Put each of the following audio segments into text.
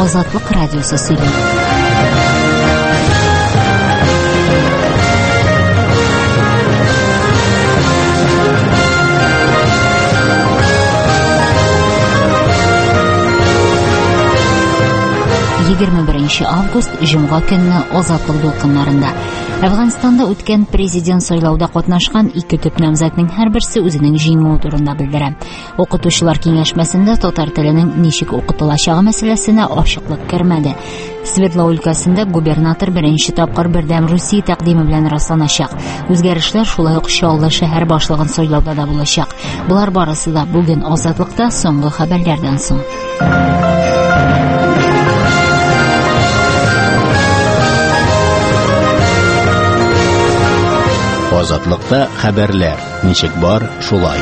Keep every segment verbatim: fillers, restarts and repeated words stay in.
Азатлык радиосы сөйли. егерме беренче август җомга көнне Азатлык дулкыннарында Әфганстанда үткән президент сайлауда катнашкан ике төп намзәтнең һәрберсе үзенең җиңүе турында белдерә. Укытучылар киңәшмәсендә татар теленең ничек укытылачагы мәсьәләсенә ачыклык кермәде. Свердлов өлкәсендә губернатор беренче тапкыр бердәм Русия тәкъдиме белән расланачак. Үзгәрешләр шулай ук Чаллы шәһәр башлыгын сайлауда да булачак. Булар барысы да бүген Азатлыкта соңгы хәбәрләрдән соң. Азатлыкта хәбәрләр. Ничек бар, шулай.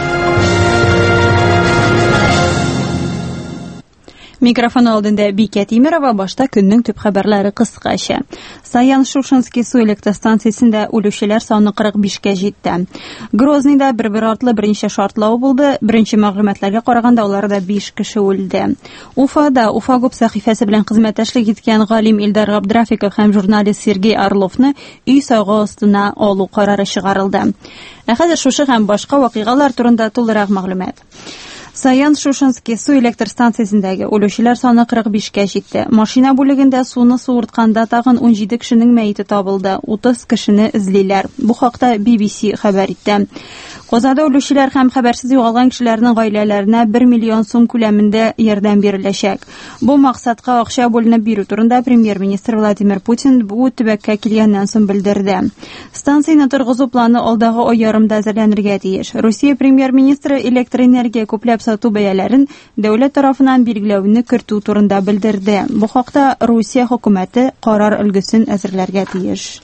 Микрофон алдында Бикә Тимерова, башта көннең төп хәбәрләре кыскача. Саян-Шушенский су электростанциясендә үлүчеләр саны кырык бишкә җитте. Грознийда бер-бер артлы беренче шартлау булды. Беренче мәгълүматларга караганда аларда биш кеше үлде. Уфада Уфагуб сәхифәсе белән хезмәттәшлек иткән галим Илдар Габдрафиков һәм журналист Сергей Орловны өй сагы астына алу карары чыгарылды. Ә хәзер шушы һәм башка вакыйгалар турында тулырак мәгълүмат. Саян-Шушенский су электростанциясендәге үлүчеләр саны кырык бишкә җитте. Машина бүлегендә суны суыртканда тагын ун җиде кешенең мәете табылды. утыз кешене эзлиләр. Бу хакта би би си хәбәр итте. Казанда үлүчеләр һәм хәбәрсез югалган кешеләрнең гаиләләренә бер миллион сум күләмендә ярдәм биреләчәк. Бу максатка акча бүленеп бирү турында премьер-министр Владимир Путин бу төбәккә килгәннән соң белдерде. Станцияне торгызу планы алдагы ай ярымда әзерләнергә тиеш. Русия премьер-министры электроэнергия күпләп сату бәяләрен дәүләт тарафыннан билгеләүне кертү турында белдерде. Бу хакта Русия хөкүмәте карар өлгесен әзерләргә тиеш.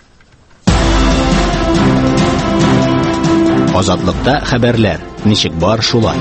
Азатлыкта хәбәрләр. Ничек бар, шулай.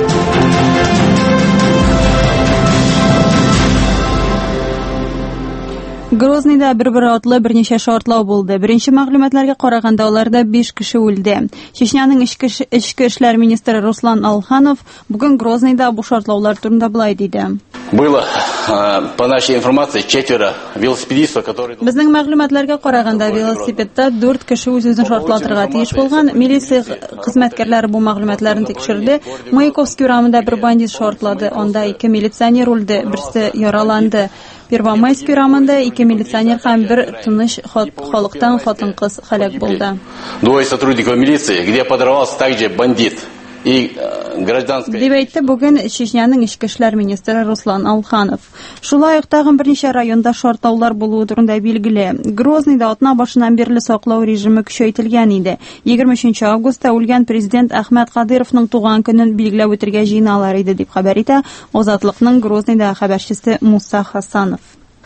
Грознийда бер-бер атлы берничә шартлау булды. Беренче мәгълүматларга караганда аларда биш кеше үлде. Чечняның ичке ичке эшләр министры Руслан Алханов бүген Грознийда бу шартлаулар турында булай диде. Было, по нашей информации, четверо велосипедистов, которые... Безнең мәгълүматларга караганда велосипедта дүрт кеше үз-үзен шартлатырга тиеш булган. Милиция хезмәткәрләре бу мәгълүматларны тикшерде. Маяковский урамында бер бандит шартлады. Анда ике милиционер үлде, берсе яраланды. Первомайский урамында ике милиционер һәм бер тыныч халыктан хатын-кыз һәлак булды. Двое сотрудников милиции, где подорвался также бандит. И гражданская... Дип әйтте бүген Чечняның ичке эшләр министры Руслан Алханов. Шулай ук тагын берничә районда шартлаулар булуы турында билгеле. Грознийда атна башыннан бирле саклау режимы көчәйтелгән иде. егерме өченче августта үлгән президент Әхмәт Кадыровның туган көнен билгеләп үтергә җыйналар иде дип хәбәр итә Азатлыкның Грознийда хәбәрчесе Муса Хасанов.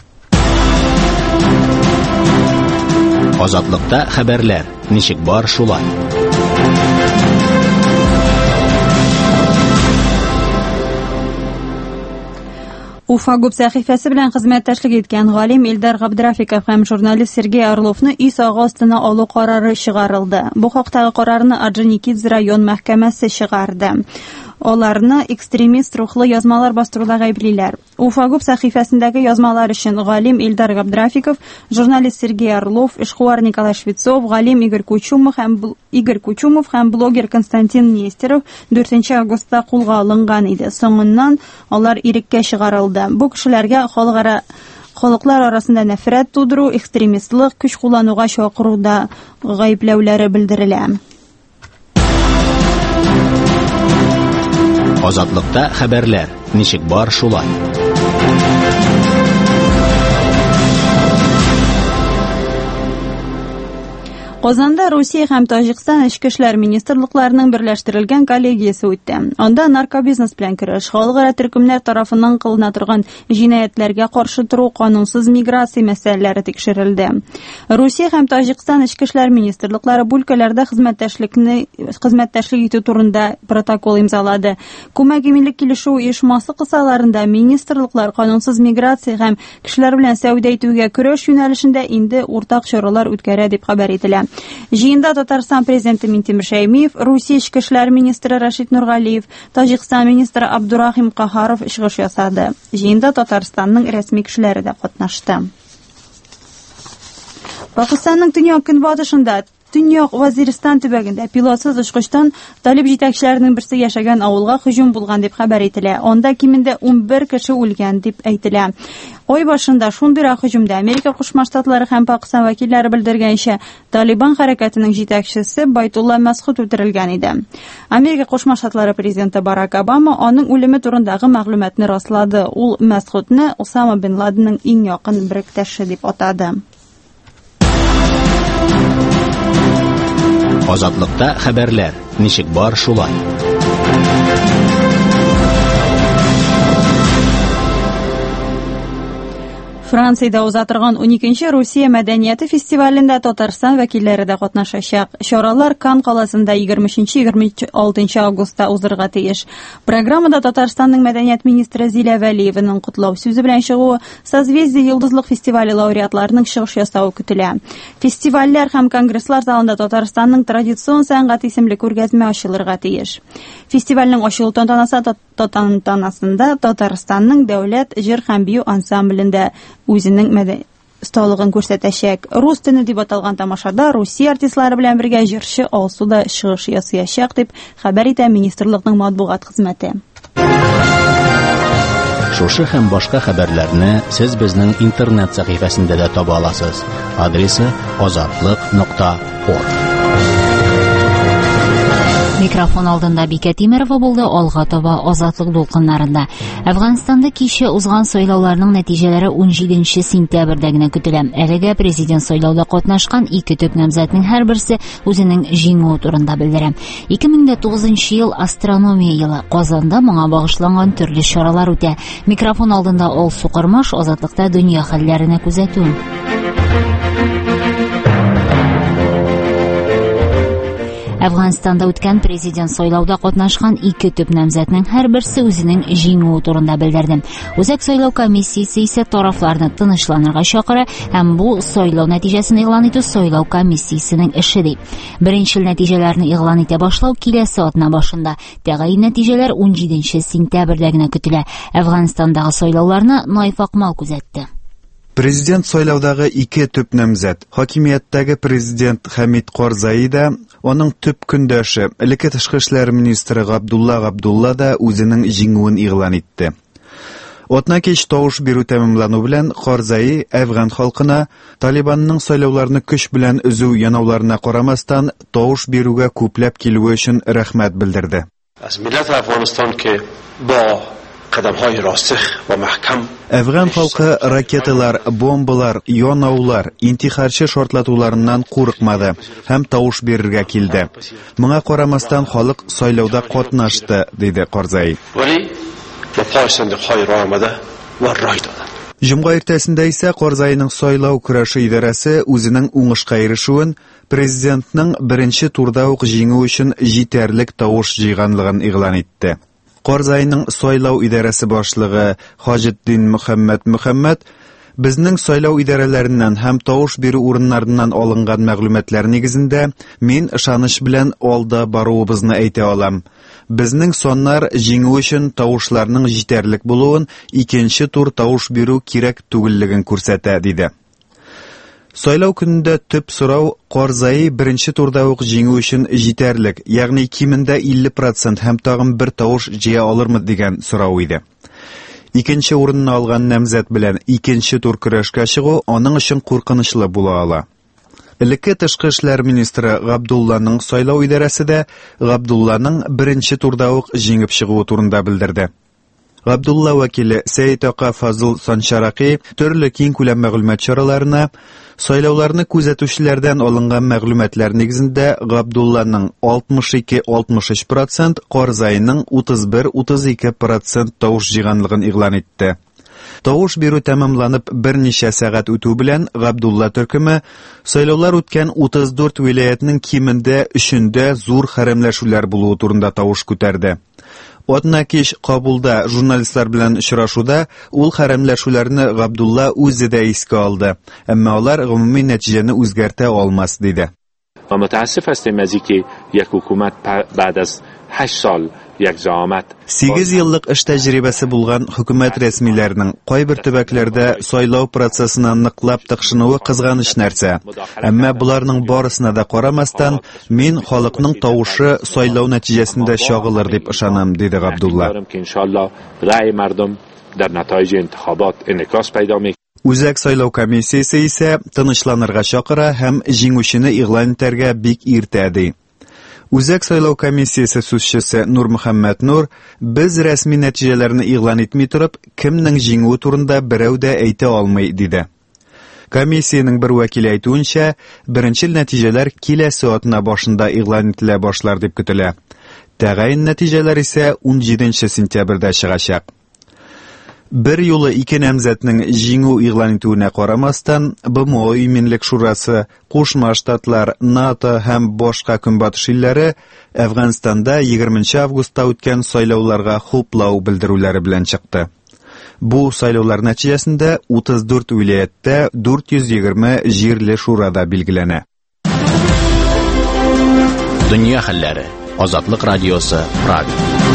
Азатлыкта хәбәрләр. Ничек бар, шулай. Уфагуб сәхифәсе белән хезмәттәшлек иткән галим Илдар Габдрафиков һәм журналист Сергей Орловны өй сагы астына алу карары чыгарылды. Бу хактагы карарны Орджоникидзе район мәхкәмәсе чыгарды. Аларны экстремист рухлы язмалар бастыруда гайблиләр. Уфагуб сәхифәсендәге язмалар өчен галим Илдар Габдрафиков, журналист Сергей Орлов, эшкуар Николай Швецов, галим Игорь Кучумов һәм Игорь Кучумов һәм блогер Константин Нестеров дүртенче августта кулга алынган иде. Соңыннан алар иреккә чыгарылды. Бу кешеләргә халыкара халыклар арасында нәфрәт тудыру, экстремистлык, көч куллануга чакыруда гаепләүләре белдерелә. Азатлыкта хәбәрләр. Ничек бар, шулай. Казанда Русия һәм Таҗикстан эчке эшләр министрлыкларының берләштерелгән коллегиясе үтте. Анда наркобизнес белән көрәш, халыкара төркемнәр тарафыннан кылына торган җинаятьләргә каршы туру, канунсыз миграция мәсьәләләре тикшерелде. Русия һәм Таҗикстан эчке эшләр министрлыклары бу өлкәләрдә хезмәттәшлекне хезмәттәшлек итү турында протокол имзалады. Күмәк иминлек килешү оешмасы кысаларында министрлыклар канунсыз миграция һәм кешеләр белән сәүдә итүгә көрәш юнәлешендә инде уртак чаралар үткәрә дип хәбәр ителә. Җыенда Татарстан президенты Минтимер Шәймиев, Русия эчке эшләр министры Рашид Нургалиев, Таҗикстан министры Абдурахим Кахаров чыгыш ясады. Җыенда Татарстанның рәсми кешеләре дә катнашты. Пакистанның төньяк көнбатышында Төньяк Вазиристан төбәгендә пилотсыз очкычтан талиб җитәкчеләренең берсе яшәгән авылга һөҗүм булган дип хәбәр ителә. Анда кимендә ун бер кеше үлгән дип әйтелә. Ай башында шундый һөҗүмдә Америка Кушма Штатлары һәм Пакистан вәкилләре белдергәнчә, Талибан хәрәкәтенең җитәкчесе Байтулла Мәсгуд үтерелгән иде. Америка Кушма Штатлары президенты Барак Обама аның үлеме турындагы мәгълүматны раслады. Ул Мәсгудны Усама бен Ладенның иң якын беректәше дип атады. Азатлыкта хәбәрләр. Ничек бар шулай. Франциядә уза торган уникенче Русия мәдәнияте фестивалендә Татарстан вәкилләре дә катнашачак. Чаралар Кан каласында егерме өченче-егерме алтынчы августта узырга тиеш. Программада Татарстанның мәдәният министры Зилә Вәлиеваның котлау сүзе белән чыгуы, Созвездие йолдызлык фестивале лауреатларының чыгыш ясауы көтелә. Фестивальләр һәм конгресслар залында Татарстанның традицион сәнгать исемле күргәзмә ачылырга тиеш. Фестивальнең ачылу тантанасы тантанасында Татарстанның дәүләт җыр һәм бию ансамблендә үзенең мәдәни осталыгын күрсәтәчәк. Рус төне дип аталган тамашада Русия артистлары белән бергә җырчы Алсу да чыгыш ясаячак дип хәбәр итә министрлыкның матбугат хезмәте. Шушы һәм башка хәбәрләрне сез безнең интернет сәхифәсендә дә таба аласыз. Адресы азатлык нокта орг. Микрофон алдында Бикә Тимерова булды, алга таба азатлык дулкыннарында. Әфганстанда кичә узган сайлауларның нәтиҗәләре ун җиденче сентябрьдә генә көтелә. Әлегә президент сайлауда катнашкан ике төп намзәтнең һәрберсе үзенең җиңүе турында белдерә. ике мең тугызынчы ел астрономия елы. Казанда моңа багышланган төрле чаралар үтә. Микрофон алдында Алсу Кырмаш азатлыкта дөнья хәлләренә күзәтү. Әфганстанда үткән президент сайлауда катнашкан ике төп намзәтнең һәрберсе үзенең җиңүе турында белдерде. Үзәк сайлау комиссиясе исә тарафларны тынычланырга чакыра һәм бу сайлау нәтиҗәсен игълан итү сайлау комиссиясенең эше ди. Беренчел нәтиҗәләрне игълан итә башлау киләсе атна башында. Тәгаен нәтиҗәләр ун җиденче сентябрьдә генә көтелә. Әфганстандагы сайлауларны Наиф Акмал күзәтте. Президент сайлаудагы ике төп намзәт, хакимияттәге президент Хамид Карзаи да, аның төп көндәше, элекке тышкы эшләр министры Габдулла Габдулла да үзенең җиңүен игълан итте. Атна кич тавыш бирү тәмамлану белән Карзаи Әфган халкына Талибанның сайлауларны көч белән үзү янауларына карамастан тавыш бирүгә күпләп килүе өчен рәхмәт белдерде. Әфган халкы ракеталар, бомбалар, янаулар, интихарчы шартлатуларыннан курыкмады һәм тавыш бирергә килде. Моңа карамастан халык сайлауда катнашты, диде Карзаи. Җомга иртәсендә исә Карзаиның сайлау көрәше идарәсе үзенең уңышка ирешүен президентның беренче турда ук җиңү өчен җитәрлек тавыш җыйганлыгын игълан итте. Карзаиның сайлау идарәсе башлыгы Хаҗетдин Мөхәммәд Мөхәммәд безнең сайлау идарәләреннән һәм тавыш бирү урыннарыннан алынган мәгълүматлар нигезендә мин ышаныч белән алда баруыбызны әйтә алам. Безнең саннар җиңү өчен тавышларның җитәрлек булуын, икенче тур тавыш бирү кирәк түгеллеген күрсәтә, диде. Сайлау көнендә төп сорау Карзаи беренче турда ук җиңү өчен җитәрлек, ягъни кимендә илле процент һәм тагын бер тавыш җыя алырмы дигән сорау иде. Икенче урынны алган намзәт белән икенче тур көрәшкә чыгу аның өчен куркынычлы була ала. Элекке тышкы эшләр министры Габдулланың сайлау идарәсе дә Габдулланың беренче турда ук җиңеп чыгуы турында белдерде. Габдулла вәкиле Сәйит Ака Фазыл Санчараки төрле киң күләм мәгълүмат чараларына сайлауларны күзәтүчеләрдән алынган мәгълүматлар нигезендә Габдулланың алтмыш ике - алтмыш өч процент, Карзаиның утыз бер - утыз ике процент тавыш җыйганлыгын игълан итте. Тавыш бирү тәмамланып берничә сәгать үтү белән Габдулла төркеме сайлаулар үткән утыз дүрт вилаятның кимендә өчендә зур хәрәмләшүләр булуы турында тавыш күтәрде. Атна кич кабулда журналистлар белән очрашуда ул хәрәмләшүләрне Габдулла үзе дә искә алды, әмма алар гомуми нәтиҗәне үзгәртә алмас, диде. و متاسف هستیم از اینکه یک حکومت بعد از هشت سال یک زعامت سигез еллык эш тәҗрибәсе булган хөкүмәт рәсмиләренең кайбер төбәкләрдә сайлау процессына ныклап тыкшынуы кызганыч нәрсә. Әмма буларның барысына да карамастан, мин халыкның тавышы сайлау нәтиҗәсендә чагылыр дип ышанам, диде Габдулла. иншалла рай мардым дар натаиҗ интихабат инъикас пайда мекунад. Үзәк сайлау комиссиясе исә тынычланырга чакыра һәм җиңүчене игълан итәргә бик иртә ди. Үзәк сайлау комиссиясе сүзчесе Нур Мөхәммәд Нур, без рәсми нәтиҗәләрне игълан итми торып, кемнең җиңүе турында берәү дә әйтә алмый, диде. Комиссияның бер вәкиле әйтүенчә, беренчел нәтиҗәләр киләсе атна башында игълан ителә башлар дип көтелә. Тәгаен нәтиҗәләр исә ун җиденче сентябрьдә чыгачак. Бер юлы ике намзәтнең җиңү игълан итүенә карамастан, БМО Иминлек шурасы, Кушма Штатлар, НАТО һәм башка көнбатыш илләре Әфганстанда егерменче августта үткән сайлауларга хуплау белдерүләре белән чыкты. Бу сайлаулар нәтиҗәсендә утыз дүрт вилаяттә дүрт йөз егерме җирле шурада билгеләнә. Дөнья хәлләре. Азатлык радиосы, Прага.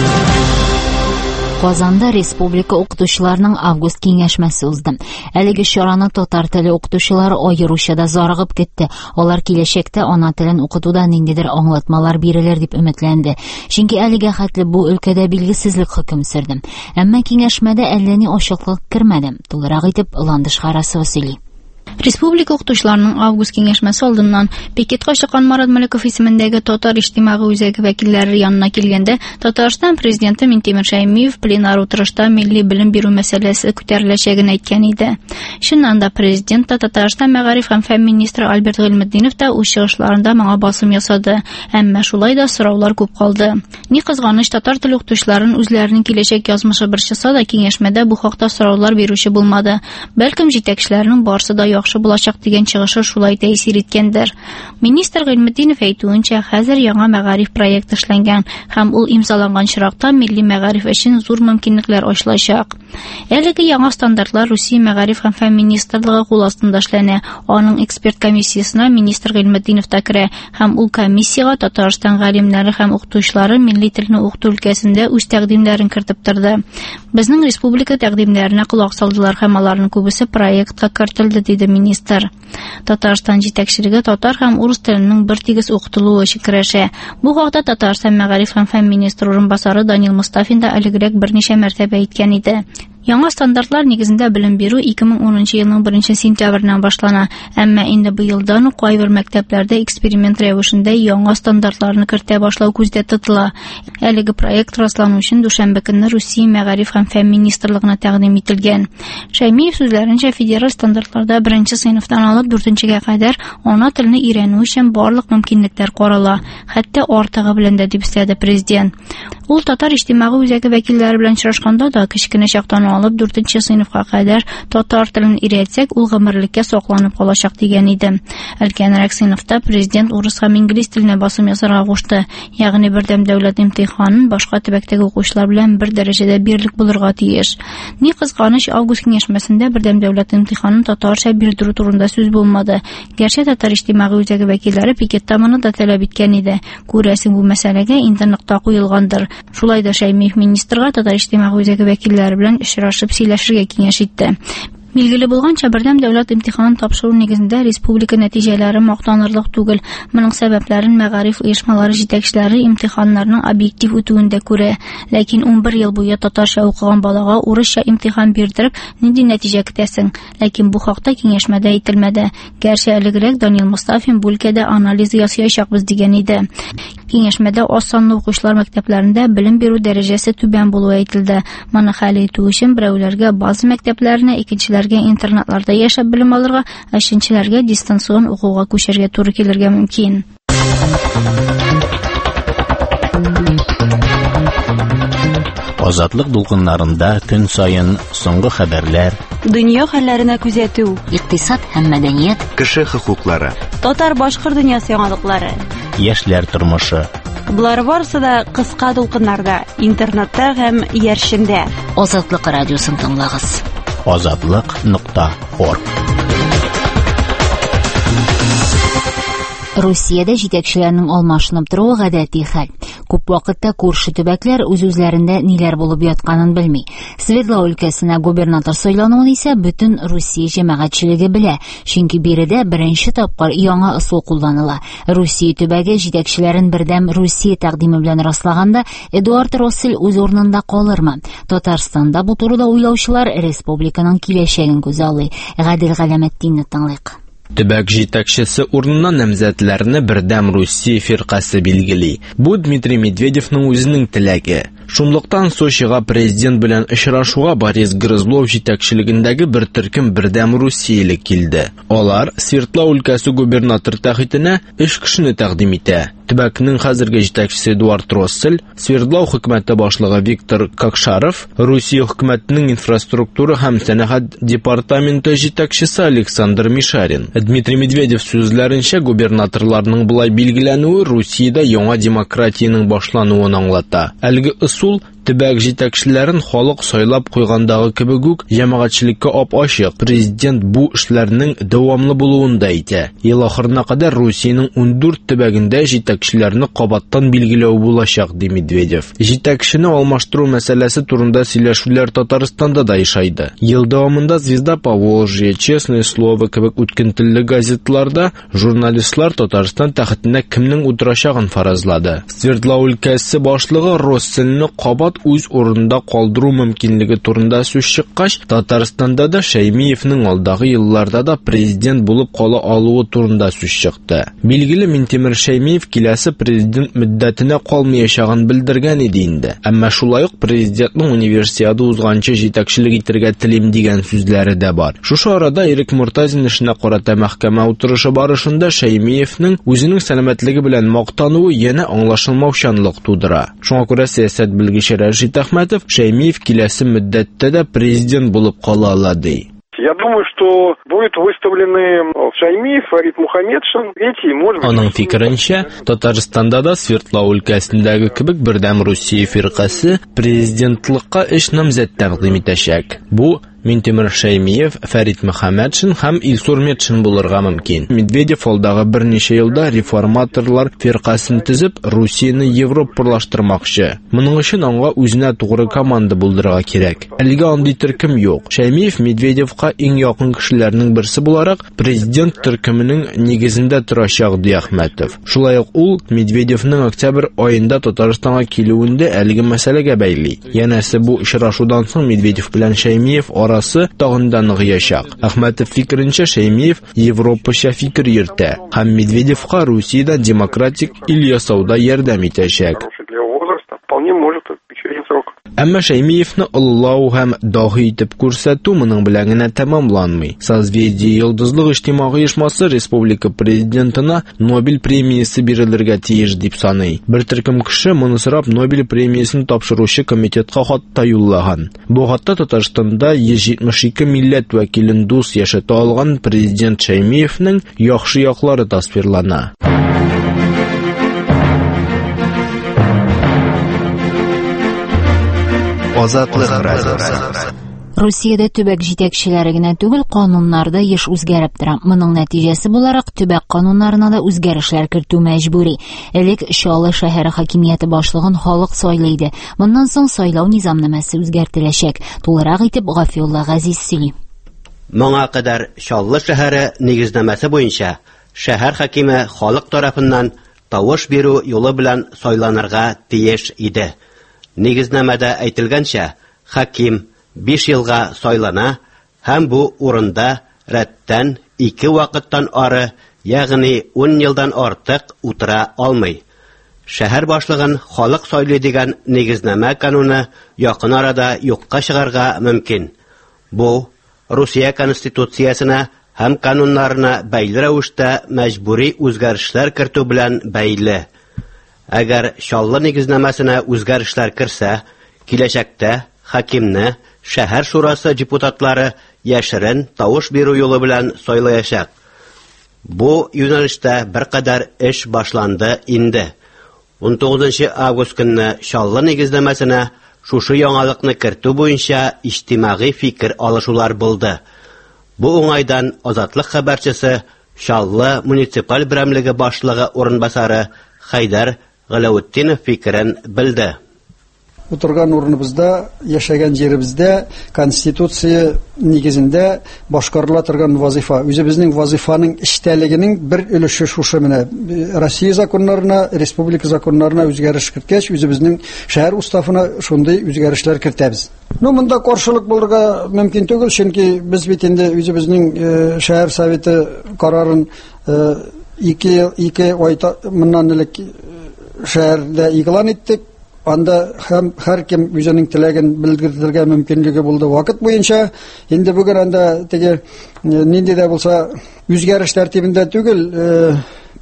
Казанда республика укытучыларының август киңәшмәсе узды. Әлеге чараны татар теле укытучылары аеруча да зарыгып китте. Алар киләчәктә ана телен укытуда ниндидер аңлатмалар бирелер дип өметләнде. Чөнки әлегә хәтле бу өлкәдә билгесезлек хөкем сөрде. Әмма киңәшмәдә әллә ни ачыклык кермәде. Тулырак итеп Ландыш Харасова сөйли. Республика укытучыларының август киңәшмәсе алдыннан пикетка чыккан Марат Мәликов исемендәге татар иҗтимагый үзәге вәкилләре янына килгәндә, Татарстан президенты Минтимер Шәймиев пленар утырышта милли белем бирү мәсьәләсе күтәреләчәген әйткән иде. Шуннан да президент та Татарстан мәгариф һәм фән министры Альберт Гыйльметдинов та үз чыгышларында моңа басым ясады. Әмма шулай да сораулар күп калды. Ни кызганыч, татар теле укытучыларын үзләренең киләчәк язмышы борчыса да, киңәшмәдә бу хакта сораулар бирүче булмады. Бәлкем җитәкчеләрнең барысы да яхшы булачак дигән чыгышы шулай тәэсир иткәндер. Министр Гыйльметдинов әйтүенчә, хәзер яңа мәгариф проекты эшләнгән һәм ул имзаланган чиракта милли мәгариф өчен зур мөмкинлекләр ачылачак. Әлеге яңа стандартлар Русия мәгариф һәм фән министрлыгы кул астында эшләнә. Аның эксперт комиссиясына министр Гыйльметдинов та керә һәм ул комиссияга Татарстан галимнәре һәм укытучылары милли телне укыту өлкәсендә үз тәкъдимнәрен кертеп торды. Безнең республика тәкъдимнәренә колак салдылар һәм аларның күбесе проектка кертелде, диде министр. Татарстан җитәкчелеге татар һәм урыс теленең бер тигез укытылуы өчен көрәшә. Бу хакта Татарстан мәгариф һәм фән министры урынбасары Данил Мустафин да элегрәк берничә мәртәбә әйткән иде. Яңа стандартлар нигезендә белем бирү ике мең унынчы елның беренче сентябреннән башлана, әмма инде быелдан ук кайбер мәктәпләрдә эксперимент рәвешендә яңа стандартларны кертә башлау күздә тотыла. Әлеге проект раслану өчен дүшәмбе көнне Русия мәгариф һәм фән министрлыгына тәкъдим ителгән. Шәймиев сүзләренчә, федераль стандартларда беренче сыйныфтан алып дүртенчегә кадәр ана телене өйрәнү өчен барлык мөмкинлекләр карала, хәтта артыгы белән дә, дип сөйләде президент. Ул татар иҗтимагый үзәге вәкилләре белән очрашканда да кечкенә чактан алып дүртенче сыйныфка кадәр татар телен өйрәтсәк, ул гомерлеккә сакланып калачак дигән иде. Өлкәнрәк сыйныфта президент урыс һәм инглиз теленә басым ясарга кушты. Ягъни бердәм дәүләт имтиханын башка төбәктәге укучылар белән бер дәрәҗәдә берлек булырга тиеш. Ни кызганыч, август киңәшмәсендә бердәм дәүләт имтиханын татарча бирдерү турында сүз булмады. Гәрчә татар иҗтимагый үзәге вәкилләре пикетта моны да таләп иткән иде. Күрәсең, бу мәсьәләгә интернетта куелгандыр. Шулай да Шәймиев министрга татар иҗтимагый үзәге вәкилләре белән очрашып сөйләшергә киңәш итте. Билгеле булганча, бердәм дәүләт имтиханын тапшыру нигезендә республика нәтиҗәләре мактанырлык түгел. Моның сәбәпләрен мәгариф оешмалары җитәкчеләре имтиханнарның объектив үтүендә күрә. Ләкин ун бер ел буе татарча укыган балага урысча имтихан бирдереп, нинди нәтиҗә көтәсең? Ләкин бу хакта киңәшмәдә әйтелмәде. Гәрчә элегрәк Данил Мустафин бу өлкәдә анализ ясаячакбыз дигән иде. Киңәшмәдә аз санлы укучылар мәктәпләрендә белем бирү дәрәҗәсе түбән булуы әйтелде. Моны хәл итү өчен берәүләргә база мәктәпләренә, икенчеләргә интернатларда яшәп белем алырга, өченчеләргә дистанцион укуга күчәргә туры килергә мөмкин. Азатлык дулкыннарында көн сайын соңгы хәбәрләр, дөнья хәлләренә күзәтү, икътисад һәм мәдәният, кеше хокуклары, татар-башкорт дөньясы яңалыклары, яшьләр тормышы. Булар барысы да кыска дулкыннарда, интернетта һәм яршендә. Азатлык радиосын тыңлагыз. азатлык нокта орг Русиядә җитәкчеләрнең алмашынып торуы гадәти хәл. Күп вакытта күрше төбәкләр үз-үзләрендә ниләр булып ятканын белми. Свердлов өлкәсенә губернатор сайлануын исә бөтен Русия җәмәгатьчелеге белә, чөнки биредә беренче тапкыр яңа ысул кулланыла. Русия төбәге җитәкчеләрен бердәм Русия тәкъдиме белән раслаганда Эдуард Россель үз урынында калырмы? Татарстанда бу турыда уйлаучылар республиканың киләчәген күз алый. Гадел Галәмәтдинне тыңлыйк. Төбәк җитәкчесе урынына намзәтләрне бердәм Русия фиркасы билгели. Бу Дмитрий Медведевның үзенең теләге. Шунлыктан Сочига президент белән очрашуга Борис Грызлов җитәкчелегендәге бер төркем бердәм Русияле килде. Алар Свердлов өлкәсе губернатор тәхетенә эш кешене тәкъдим итә. Төбәкнең хәзерге җитәкчесе Эдуард Россель, Свердлов хөкүмәте башлыгы Виктор Кокшаров, Русия хөкүмәтенең инфраструктура һәм сәнәгать департаменты җитәкчесе Александр Мишарин. Дмитрий Медведев сүзләренчә, губернаторларның булай билгеләнүе Русиядә яңа демократияның башлануын аңлата. Әлеге ысул төбәк җитәкчеләрен халык сайлап куйгандагы кебек үк җәмәгатьчелеккә ап-ачык. Президент бу эшләрнең дәвамлы булуын да әйтә. Ел ахырына кадәр Русиянең ундүрт төбәгендә җитәкчеләрне кабаттан билгеләү булачак, ди Медведев. Җитәкчене алмаштыру мәсьәләсе турында сөйләшүләр Татарстанда да ишайды. Ел дәвамында Звезда Поволжья, Честное слово кебек үткен телле газеталарда журналистлар Татарстан тәхетенә кемнең утырачагын фаразлады. Свердлов өлкәсе башлыгы Россельне кабат үз урынында калдыру мөмкинлеге турында сүз чыккач, Татарстанда да Шәймиевнең алдагы елларда да президент булып кала алуы турында сүз чыкты. Билгеле, Минтимер Шәймиев киләсе президент мөддәтенә калмаячагын белдергән иде инде. Әмма шулай ук президентның универсиада узганчы җитәкчелек итәргә телим дигән сүзләре дә бар. Шушы арада Ирек Муртазин эшенә карата мәхкәмә утырышы барышында Шәймиевнең үзенең сәламәтлеге белән мактануы яна аңлашылмаучанлык тудыра. Шуңа күрә сәясәт белгече Рәшит Әхмәтов Шәймиев киләсе мөддәттә дә президент булып кала алады. Я думаю, что будет выставлены Шәймиев, Фарид Мухаммедшин, третий, может быть... Аның фикеренчә, Татарстанда да Свердлов өлкәсендәге кебек бердәм Русия фиркасы президентлыкка эш намзәт тәкъдим итәчәк. Бу Минтимер Шәймиев, Фарид Мухаммедшин һәм Илсур Метшин булырга мөмкин. Медведев алдагы берничә елда реформаторлар фиркасын төзеп, Русияны европалаштырмакчы. Моның өчен аңа үзенә тугры команда булдырырга кирәк. Әлегә андый төркем юк. Шәймиев Медведевка иң якын кешеләрнең берсе буларак президент төркеменең нигезендә торачак, ди Әхмәтов. Шулай ук ул Медведевның октябрь аенда Татарстанга килүендә әлеге мәсьәләгә бәйли. Янәсе бу очрашудан соң Медведев белән Шәймиев арасы тагын да ныгыячак. Әхмәтов фикеренчә, Шәймиев европача фикер йөртә һәм Медведевка Русиядә демократик ил ясауда ярдәм итәчәк. Әмма Шәймиевне олылау һәм даһи итеп күрсәтү моның белән генә тәмамланмый. Созвездие йолдызлык иҗтимагый оешмасы республика президентына Нобель премиясе бирелергә тиеш дип саный. Бер төркем кеше моны сорап Нобель премиясын тапшыручы комитетка хат та юллаган. Бу хатта Татарстанда йөз җитмеш ике милләт вәкилен дус яшәтә алган президент Шәймиевнең яхшы яклары тасвирлана. Азатлык радиосы. Русиядә төбәк җитәкчеләре генә түгел, кануннарда еш үзгәреп тора. Моның нәтиҗәсе буларак төбәк кануннарына да үзгәрешләр кертү мәҗбүри. Элек Чаллы шәһәре хакимияте башлыгын халык сайлый иде. Моннан соң сайлау низамнамасы үзгәртеләчәк. Тулырак итеп Гафиулла Газиз сөйли. Моңа кадәр Чаллы шәһәре нигезнамәсе буенча шәһәр хакиме халык тарафыннан тавыш бирү юлы белән сайланырга тиеш иде. Нигезнамәдә әйтелгәнчә, хаким биш елга сайлана һәм бу урында рәттән ике вакыттан ары, ягъни ун елдан артык утыра алмый. Шәһәр башлыгын халык сайлый дигән нигезнамә кануны якын арада юкка чыгарга мөмкин. Бу Русия конституциясенә һәм кануннарына бәйле рәвештә мәҗбүри үзгәрешләр кертү белән бәйле. Әгәр Чаллы нигезнамәсенә үзгәрешләр керсә, киләчәктә хакимне шәһәр шурасы депутатлары яшерен тавыш бирү юлы белән сайлаячак. Бу юнәлештә беркадәр эш башланды инде. ун тугызынчы август көнне Чаллы нигезнамәсенә шушы яңалыкны кертү буенча иҗтимагый фикер алышулар булды. Бу уңайдан Азатлык хәбәрчесе Шаллы муниципаль берәмлеге башлыгы урынбасары Хайдар Галауттинов фикерен белде. Утырган урыныбызда, яшәгән җиребездә конституция нигезендә башкарыла торган вазифа. Үзебезнең вазифаның эчтәлегенең бер өлеше шушы менә. Россия законнарына, республика законнарына үзгәреш керткәч, үзебезнең шәһәр уставына шундый үзгәрешләр кертәбез. Ну, монда каршылык булырга мөмкин түгел, чөнки без бит инде үзебезнең шәһәр советы карарын ике ике ай моннан элек шәһәрдә игълан иттек. Анда һәм һәркем үзенең теләген белдерергә мөмкинлеге булды вакыт буенча. Инде бүген анда теге нинди дә булса үзгәреш тәртибендә түгел,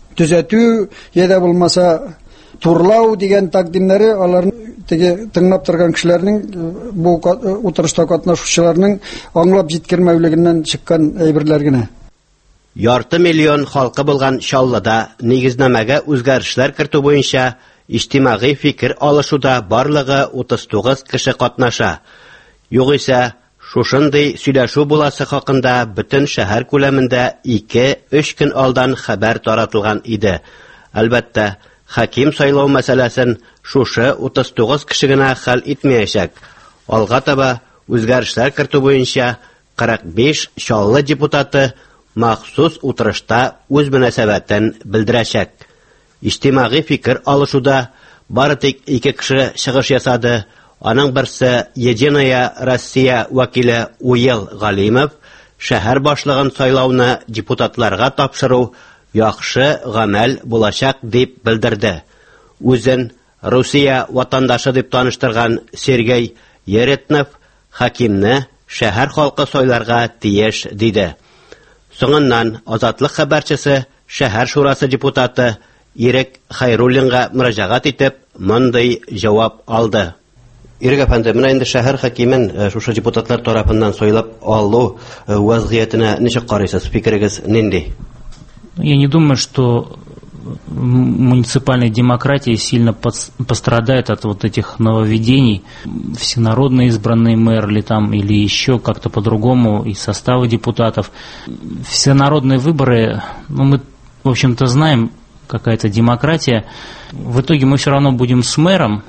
төзәтү яда булмаса турлау дигән тәкъдимнәре аларны теге тыңлап торган кешеләрнең бу утырышта катнашучыларның аңлап җиткермәүлегеннән чыккан әйберләр генә. Ярты миллион халкы булган Шаллыда нигезнамәгә үзгәрешләр кертү буенча İçtimai fikir alışуда барлыгы утыз тугыз кеше катнаша. Югыйсә, шушындый сөйләшү буласы хакында бөтен шәһәр күләмендә ике-өч көн алдан хәбәр таратылган иде. Әлбәттә, хаким сайлау мәсьәләсен шушы утыз тугыз кеше генә хәл итмәячәк. Алга таба үзгәрешләр кертү буенча кырык биш Шаллы депутаты махсус утырышта үз мөнәсәбәтен белдерәчәк. İçtimai fikir alışуда бары тик ике кеше чыгыш ясады. Аның берсе Единая Россия вәкиле Уел Галимов шәһәр башлыгын сайлауны депутатларга тапшыру яхшы гамәл булачак дип белдерде. Үзен Русия ватандашы дип таныштырган Сергей Еретнов хакимне шәһәр халкы сайларга тиеш диде. Соңыннан Азатлык хәбәрчесе шәһәр шурасы депутаты Ирек Хайруллинга мөрәҗәгать итеп, мондый җавап алды. Ирек әфәнде, менә инде шәһәр хакимен шушы депутатлар тарафыннан сайлап алу вазгыятына ничек карыйсыз? Фикерегез нинди? Я не думаю, что муниципальная демократия сильно пострадает от вот этих нововведений. Всенародно избранный мэр или там, или еще как-то по-другому, и составы депутатов. Всенародные выборы, ну, мы, в общем-то, знаем, какая-то демократия. В итоге мы все равно будем с мэром.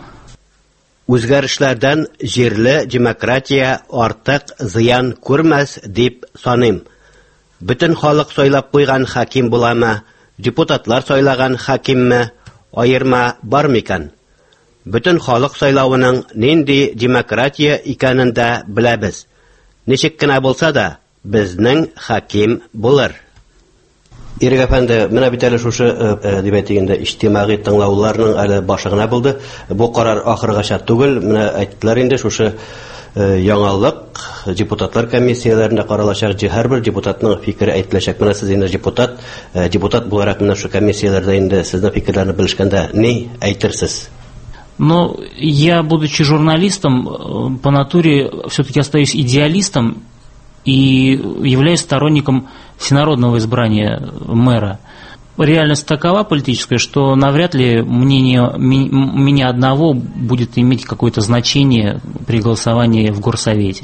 Үзгәрешләрдән җирле демократия артык зыян күрмәс дип саныйм. Бөтен халык сайлап куйган хаким буламы, депутатлар сайлаган хакимме, аерма бар микән? Бөтен халык сайлауының нинди демократия икәнен дә беләбез. Ничек кенә булса да, безнең хаким булыр. Ирек әфәнде, менә бит әле шушы дип әйтгәндә иҗтимагый тыңлауларның әле башы гына булды. Бу карар ахыргача түгел, менә әйттеләр инде шушы яңалык депутатлар комиссияләрендә каралачак, һәрбер депутатның фикере әйтеләчәк. Менә сез инде депутат, депутат буларак менә шу комиссияләрдә инде сезнең фикерләрне белешкәндә ни әйтерсез? Но я, будучи журналистом, по натуре все-таки остаюсь идеалистом и являюсь сторонником всенародного избрания мэра. Реальность такова политическая, что навряд ли мнение меня одного будет иметь какое-то значение при голосовании в горсовете.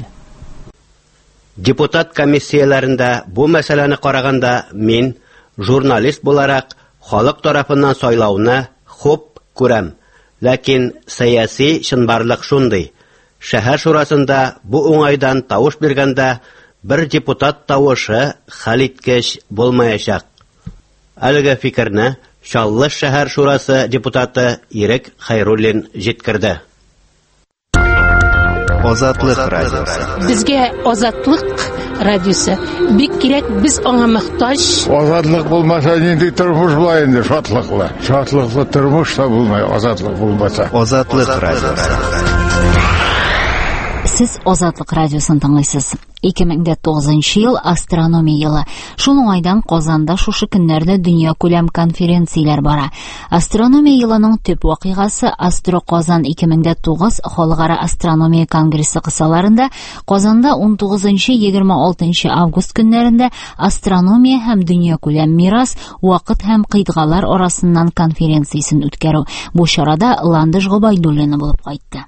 Депутат комиссияләрендә бу мәсьәләне караганда мин, журналист буларак, халык тарафыннан сайлауны хуп күрәм. Ләкин сәяси чынбарлык шундый. Шәһәр шурасында бу уңайдан тавыш биргәндә бер депутат тавышы хәл иткеч булмаячак. Әлеге фикерне Шаллы шәһәр шурасы депутаты Ирек Хайруллин җиткерде. Азатлык радиосы. Безгә Азатлык радиосы бик кирәк, без аңа мохтаҗ. Азатлык булмаса нинди тормыш була инде, шатлыклы. Шатлыклы тормыш та булмай, азатлык булмаса. Азатлык радиосы. Сез Азатлык радиосын тыңлыйсыз. ике мең тугызынчы ел астрономия елы. Шул уңайдан Казанда шушы көннәрдә дөнья күләм конференцияләр бара. Астрономия елының төп вакыйгасы Астро Казан ике мең тугыз халыкара астрономия конгрессы кысаларында Казанда он тугызынчы - егерме алтынчы август көннәрендә астрономия һәм дөнья күләм мирас, вакыт һәм кыйтгалар арасыннан конференциясын үткәрү. Бу чарада Ландыш Гобайдуллина булып кайтты.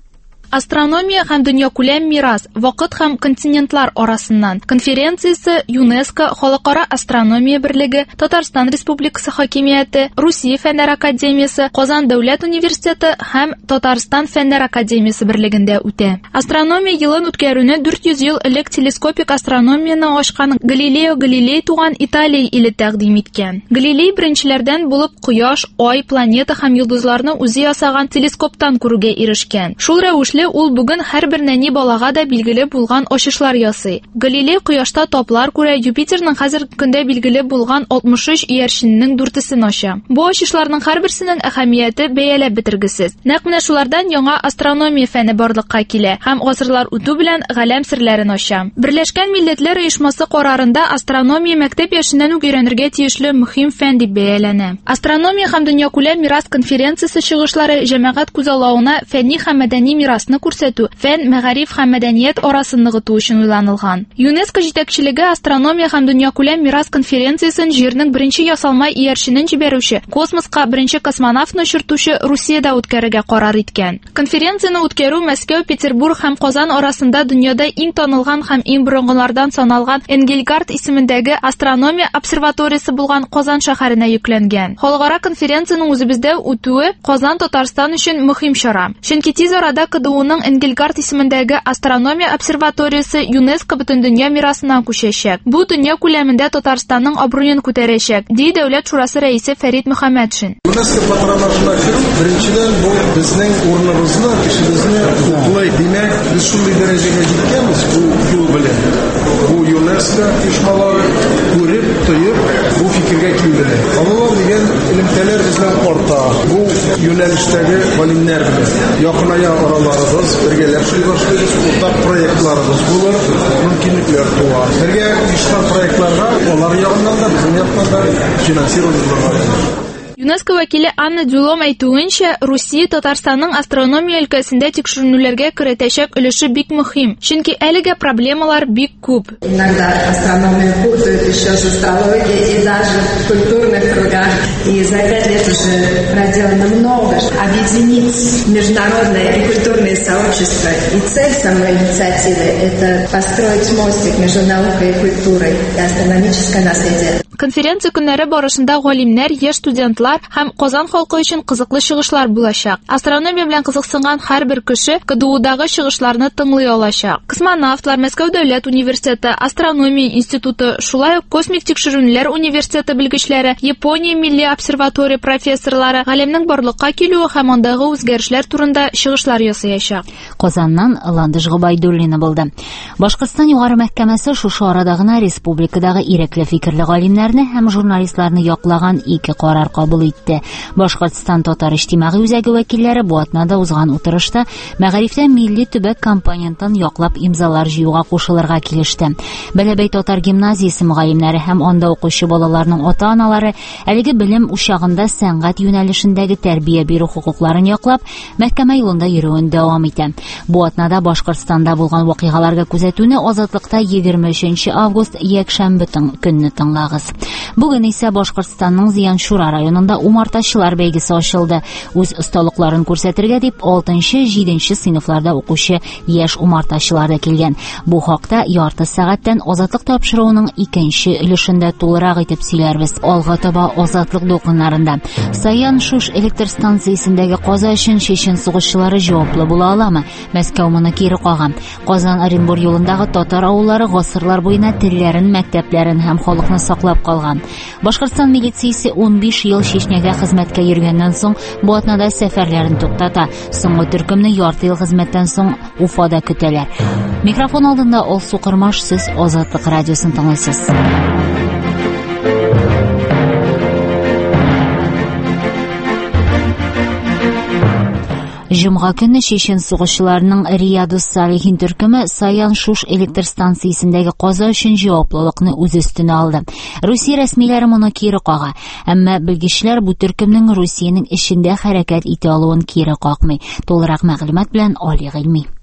Астрономия һәм дөньякүләм мирас, вакыт һәм континентлар арасыннан конференциясе ЮНЕСКО Халыкара астрономия берлеге, Татарстан Республикасы хакимияте, Русия фәннәр академиясе, Казан дәүләт университеты һәм Татарстан фәннәр академиясе берлегендә үтә. Астрономия елын үткәрүне дүрт йөз ел элек телескопик астрономияны ачкан Галилео Галилей туган Италия иле тәкъдим иткән. Галилей беренчеләрдән булып Кояш, Ай, планета һәм йолдызларны үзе ясаган телескоптан күрүгә ирешкән. Шул рәвешле ул бүген һәрбер нәни балага да билгеле булган ачышлар ясый. Галилей Кояшта таплар күрә, Юпитерның хәзерге көндә билгеле булган алтмыш өч иярченнең дүртесен ача. Бу ачышларның һәрберсенең әһәмияте бәяләп бетергесез. Нәкъ менә шулардан яңа астрономия фәне барлыкка килә һәм гасырлар үтү белән галәм серләрен ача. Берләшкән Милләтләр Оешмасы карарында астрономия мәктәп яшеннән үк өйрәнергә тиешле мөһим фән дип бәяләнә. Астрономия һәм дөньякүләм мирас конференциясе чыгышлары җәмәгать күзаллавына фәнни һәм мәдәни мирасны күрсәтү, фән, мәгариф һәм мәдәният арасын ныгыту өчен уйланылган. ЮНЕСКО җитәкчелеге астрономия һәм дөньякүләм мирас конференциясын җирнең беренче ясалма иярченен җибәрүче, космоска беренче космонавтны очыртучы Русиядә үткәрергә карар иткән. Конференцияне үткәрү Мәскәү, Петербург һәм Казан арасында дөньяда иң танылган һәм иң борынгылардан саналган Энгельгард исемендәге астрономия обсерваториясе булган Казан шәһәренә йөкләнгән. Халыкара конференциянең үзебездә үтүе Казан Татарстан өчен мөһим чара. Чөнки тиз арада КДУның Энгельгард исемендәге астрономия обсерваториясе ЮНЕСКО бөтендөнья мирасына күчәчәк. Бу дөнья күләмендә Татарстанның абруен күтәрәчәк, ди Дәүләт шурасы рәисе Фәрит Мөхәммәтшин. ЮНЕСКО патронажына керү беренчедән бу безнең урыныбызны, кешебезне уклый. Димәк, без шундый дәрәҗәгә җиткәнбез бу юл белән. Бу ЮНЕСКО оешмалары күреп, тоеп, бу фикергә килделәр. Алар дигән элемтәләр безнең арта. Бу юнәлештәге галимнәр белән якыная араларыбыз, бергәләп эшли башлыйбыз, уртак проектларыбыз булыр, мөмкинлекләр туа. Бергә оешкан проектларга алар ягыннан да, безнең яктан да финансирование. ЮНЕСКО вәкиле Анна Дюлом әйтүенчә, Русия Татарстанның астрономия өлкәсендә тикшеренүләргә керетәчәк өлеше бик мөһим, чөнки әлегә проблемалар бик күп. Иногда астрономию путают еще с астрологией и даже в культурных кругах. И за пять лет уже проделано много. Объединить международное и культурное сообщество. И цель самой инициативы – это построить мостик между наукой и культурой и астрономическое наследие. Конференция көннәре барышында галимнәр, яшь студентлар һәм Казан халкы өчен кызыклы чыгышлар булачак. Астрономия белән кызыксынган һәрбер кеше КДУдагы чыгышларны тыңлый алачак. Космонавтлар, Мәскәү дәүләт университеты, астрономия институты, шулай ук космик тикшерүләр университеты белгечләре, Япония милли обсерватория профессорлары галимнең барлыкка килүе һәм андагы үзгәрешләр турында чыгышлар ясаячак. Казаннан Ландыш Гобайдуллина булды. Башкортстан югары мәхкәмәсе шушы арада гына республикадагы ирекле фикерле галимнәр һәм журналистларны яклаган ике карар кабул итте. Башкортстан татар иҗтимагый үзәге вәкилләре бу атнада узган утырышта мәгарифтә милли төбәк компонентын яклап имзалар җыюга кушылырга килеште. Бәләбәй татар гимназиясе мөгаллимнәре һәм анда укучы балаларның ата-аналары әлеге белем учагында сәнгать юнәлешендәге тәрбия бирү хукукларын яклап, мәхкәмә юлында йөрүен дәвам итә. Бу атнада Башкортстанда булган вакыйгаларга күзәтүне Азатлыкта егерме өченче август якшәмбе көнне тыңлагыз. Бүген исә Башкортстанның Зыяншура районында умартачылар бәйгесе ачылды. Үз осталыкларын күрсәтергә дип алтынчы-җиденче сыйныфларда укучы яшь умартачылар да килгән. Бу хакта ярты сәгатьтән Азатлык тапшыруының икенче өлешендә тулырак итеп сөйләрбез. Алга таба Азатлык докумнарында. Саян Шуш электр станциясендәге каза өчен чечен сугышчылары җаваплы була аламы? Мәскәү моны кире каган. Казан-Оренбур юлындагы татар авыллары гасырлар буена телләрен, мәктәпләрен һәм халыкны саклап калган. Башкортстан милициясе ун биш ел Чечняга хезмәткә йөргәннән соң бу атнада сәфәрләрен туктата. Соңгы төркемне ярты ел хезмәттән соң Уфада көтәләр. Микрофон алдында Алсу Кырмаш, сез Азатлык радиосын тыңлыйсыз. Җомга көнне чечен сугышчыларының Риядус Салихин төркеме Саян Шуш электр станциясендәге каза өчен җаваплылыкны үз үстенә алды. Русия рәсмиләре моны кире кага, әмма белгечләр бу төркемнең Русиянең эчендә хәрәкәт итә алуын кире какмый. Толырак мәгълүмат белән Али Гыйльми.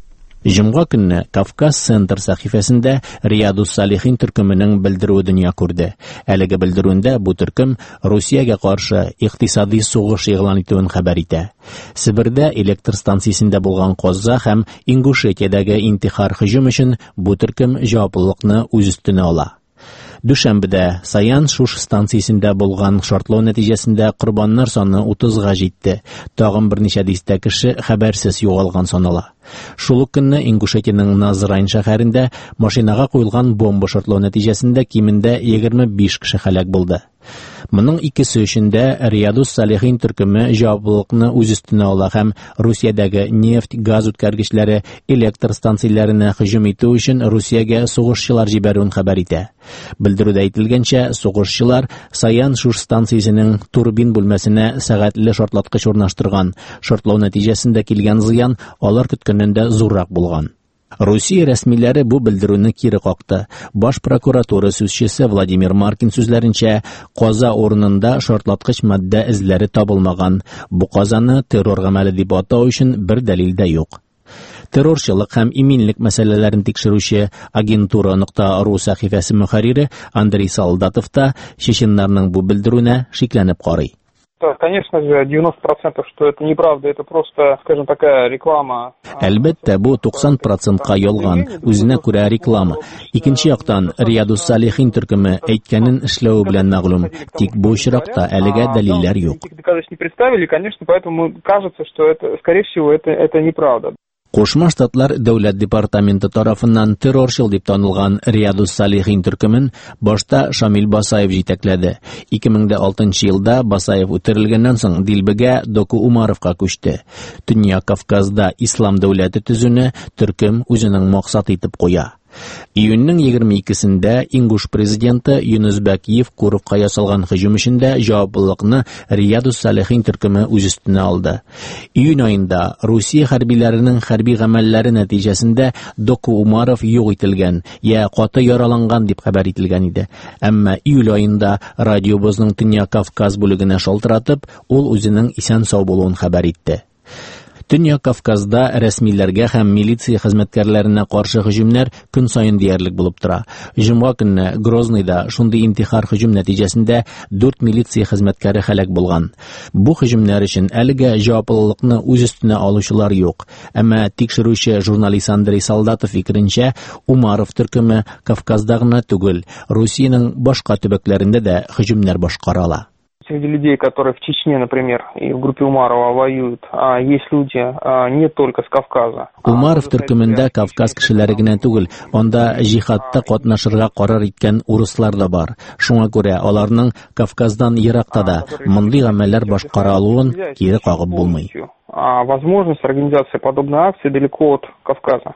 Җомга көнне Кавказ Центр сәхифәсендә Риядус Салихин төркеменең белдерүе дөнья күрде. Әлеге белдерүендә бу төркем Русиягә каршы икътисади сугыш игълан итүен хәбәр итә. Себердә электр станциясендә булган каза һәм Ингушетиядәге интихар һөҗүм өчен бу төркем җаваплылыкны үз өстенә ала. Дүшәмбедә Саян Шуш станциясендә булган шартлау нәтиҗәсендә корбаннар саны утызга җитте. Тагын берничә дистә кеше хәбәрсез югалган санала. Шул ук көнне Ингушетиянең Назрань шәһәрендә машинага куелган бомба шартлау нәтиҗәсендә кимендә егерме биш кеше һәлак булды. Моның икесе өчен дә Риядус Салихин төркеме җаваплылыкны үз өстенә ала һәм Русиядәге нефть, газ үткәргечләре, электр станцияләренә һөҗүм итү өчен Русиягә сугышчылар җибәрүен хәбәр итә. Белдерүдә әйтелгәнчә, сугышчылар Саян Шуш станциясенең турбин бүлмәсенә сәгатьле шартлаткыч урнаштырган. Шартлау нәтиҗәсендә килгән зыян алар көткәннән дә зуррак булган. Русия рәсмиләре бу белдерүне кире какты. Баш прокуратура сүзчесе Владимир Маркин сүзләренчә, каза орнында шартлаткыч матдә эзләре табылмаган. Бу казаны террор гамәле дип атау өчен бер дәлил дә юк. Террорчылык һәм иминлек мәсьәләләрен тикшерүче агентура нокта ру сәхифәсе мөхәррире Андрей Солдатов та чеченнарның бу белдерүенә шикләнеп карый. Конечно же, девяносто процентов, что это неправда, это просто, скажем, такая реклама. Әлбәттә, бу туксан процентка ялган, үзенә күрә реклама. Икенче яктан, Риядус Салихин төркеме әйткәнен эшләү белән мәгълүм, тик бу очракта әлегә дәлилләр юк. Доказательств не представили, конечно, поэтому кажется, что это, скорее всего, это, это неправда. Кушма Штатлар дәүләт департаменты тарафыннан террорчыл дип танылган Риядус Салихин төркемен башта Шамил Басаев җитәкләде. ике мең алтынчы елда Басаев үтерелгәннән соң Дилбегә Доку Умаровка күчте. Төньяк Кавказда ислам дәүләте төзүне төркем үзенең максат итеп куя. Июньнең егерме икесендә Ингуш президенты Юнусбек Евкуровка ясалган һөҗүм өчендә җаваплылыкны Риядус Салихин төркеме үз өстенә алды. Июнь аенда Русия хәрбиләренең хәрби гамәлләре нәтиҗәсендә Доку Умаров юк ителгән, я каты яраланган дип хәбәр ителгән иде. Әмма июль аенда радиобызның Төньяк Кавказ бүлегенә шалтыратып, ул үзенең исән-сау булуын хәбәр итте. Төньяк Кавказда рәсмиләргә һәм милиция хезмәткәрләренә каршы һөҗүмнәр көн саен диярлек булып тора. Җомга көнне Грознойда шундый интихар һөҗүм нәтиҗәсендә дүрт милиция хезмәткәре һәлак булган. Бу һөҗүмнәр өчен әлегә җаваплылыкны үз өстенә алучылар юк. Әмма тикшерүче журналист Андрей Солдатов фикеренчә, Умаров төркеме Кавказда гына түгел, Русиянең башка төбәкләрендә дә һөҗүмнәр башкара. Среди людей, которые в Чечне, например, и в группе Умарова воюют, а есть люди а, не только с Кавказа. Умаров төркемендә Кавказ кешеләре генә түгел, анда җихадта катнашырга карар иткән урыслар да бар. Шуңа күрә аларның Кавказдан еракта да мондый гамәлләр башкара алуын кире кагып булмый. А возможность организации подобной акции далеко от Кавказа.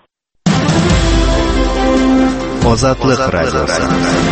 Азатлык радиосы.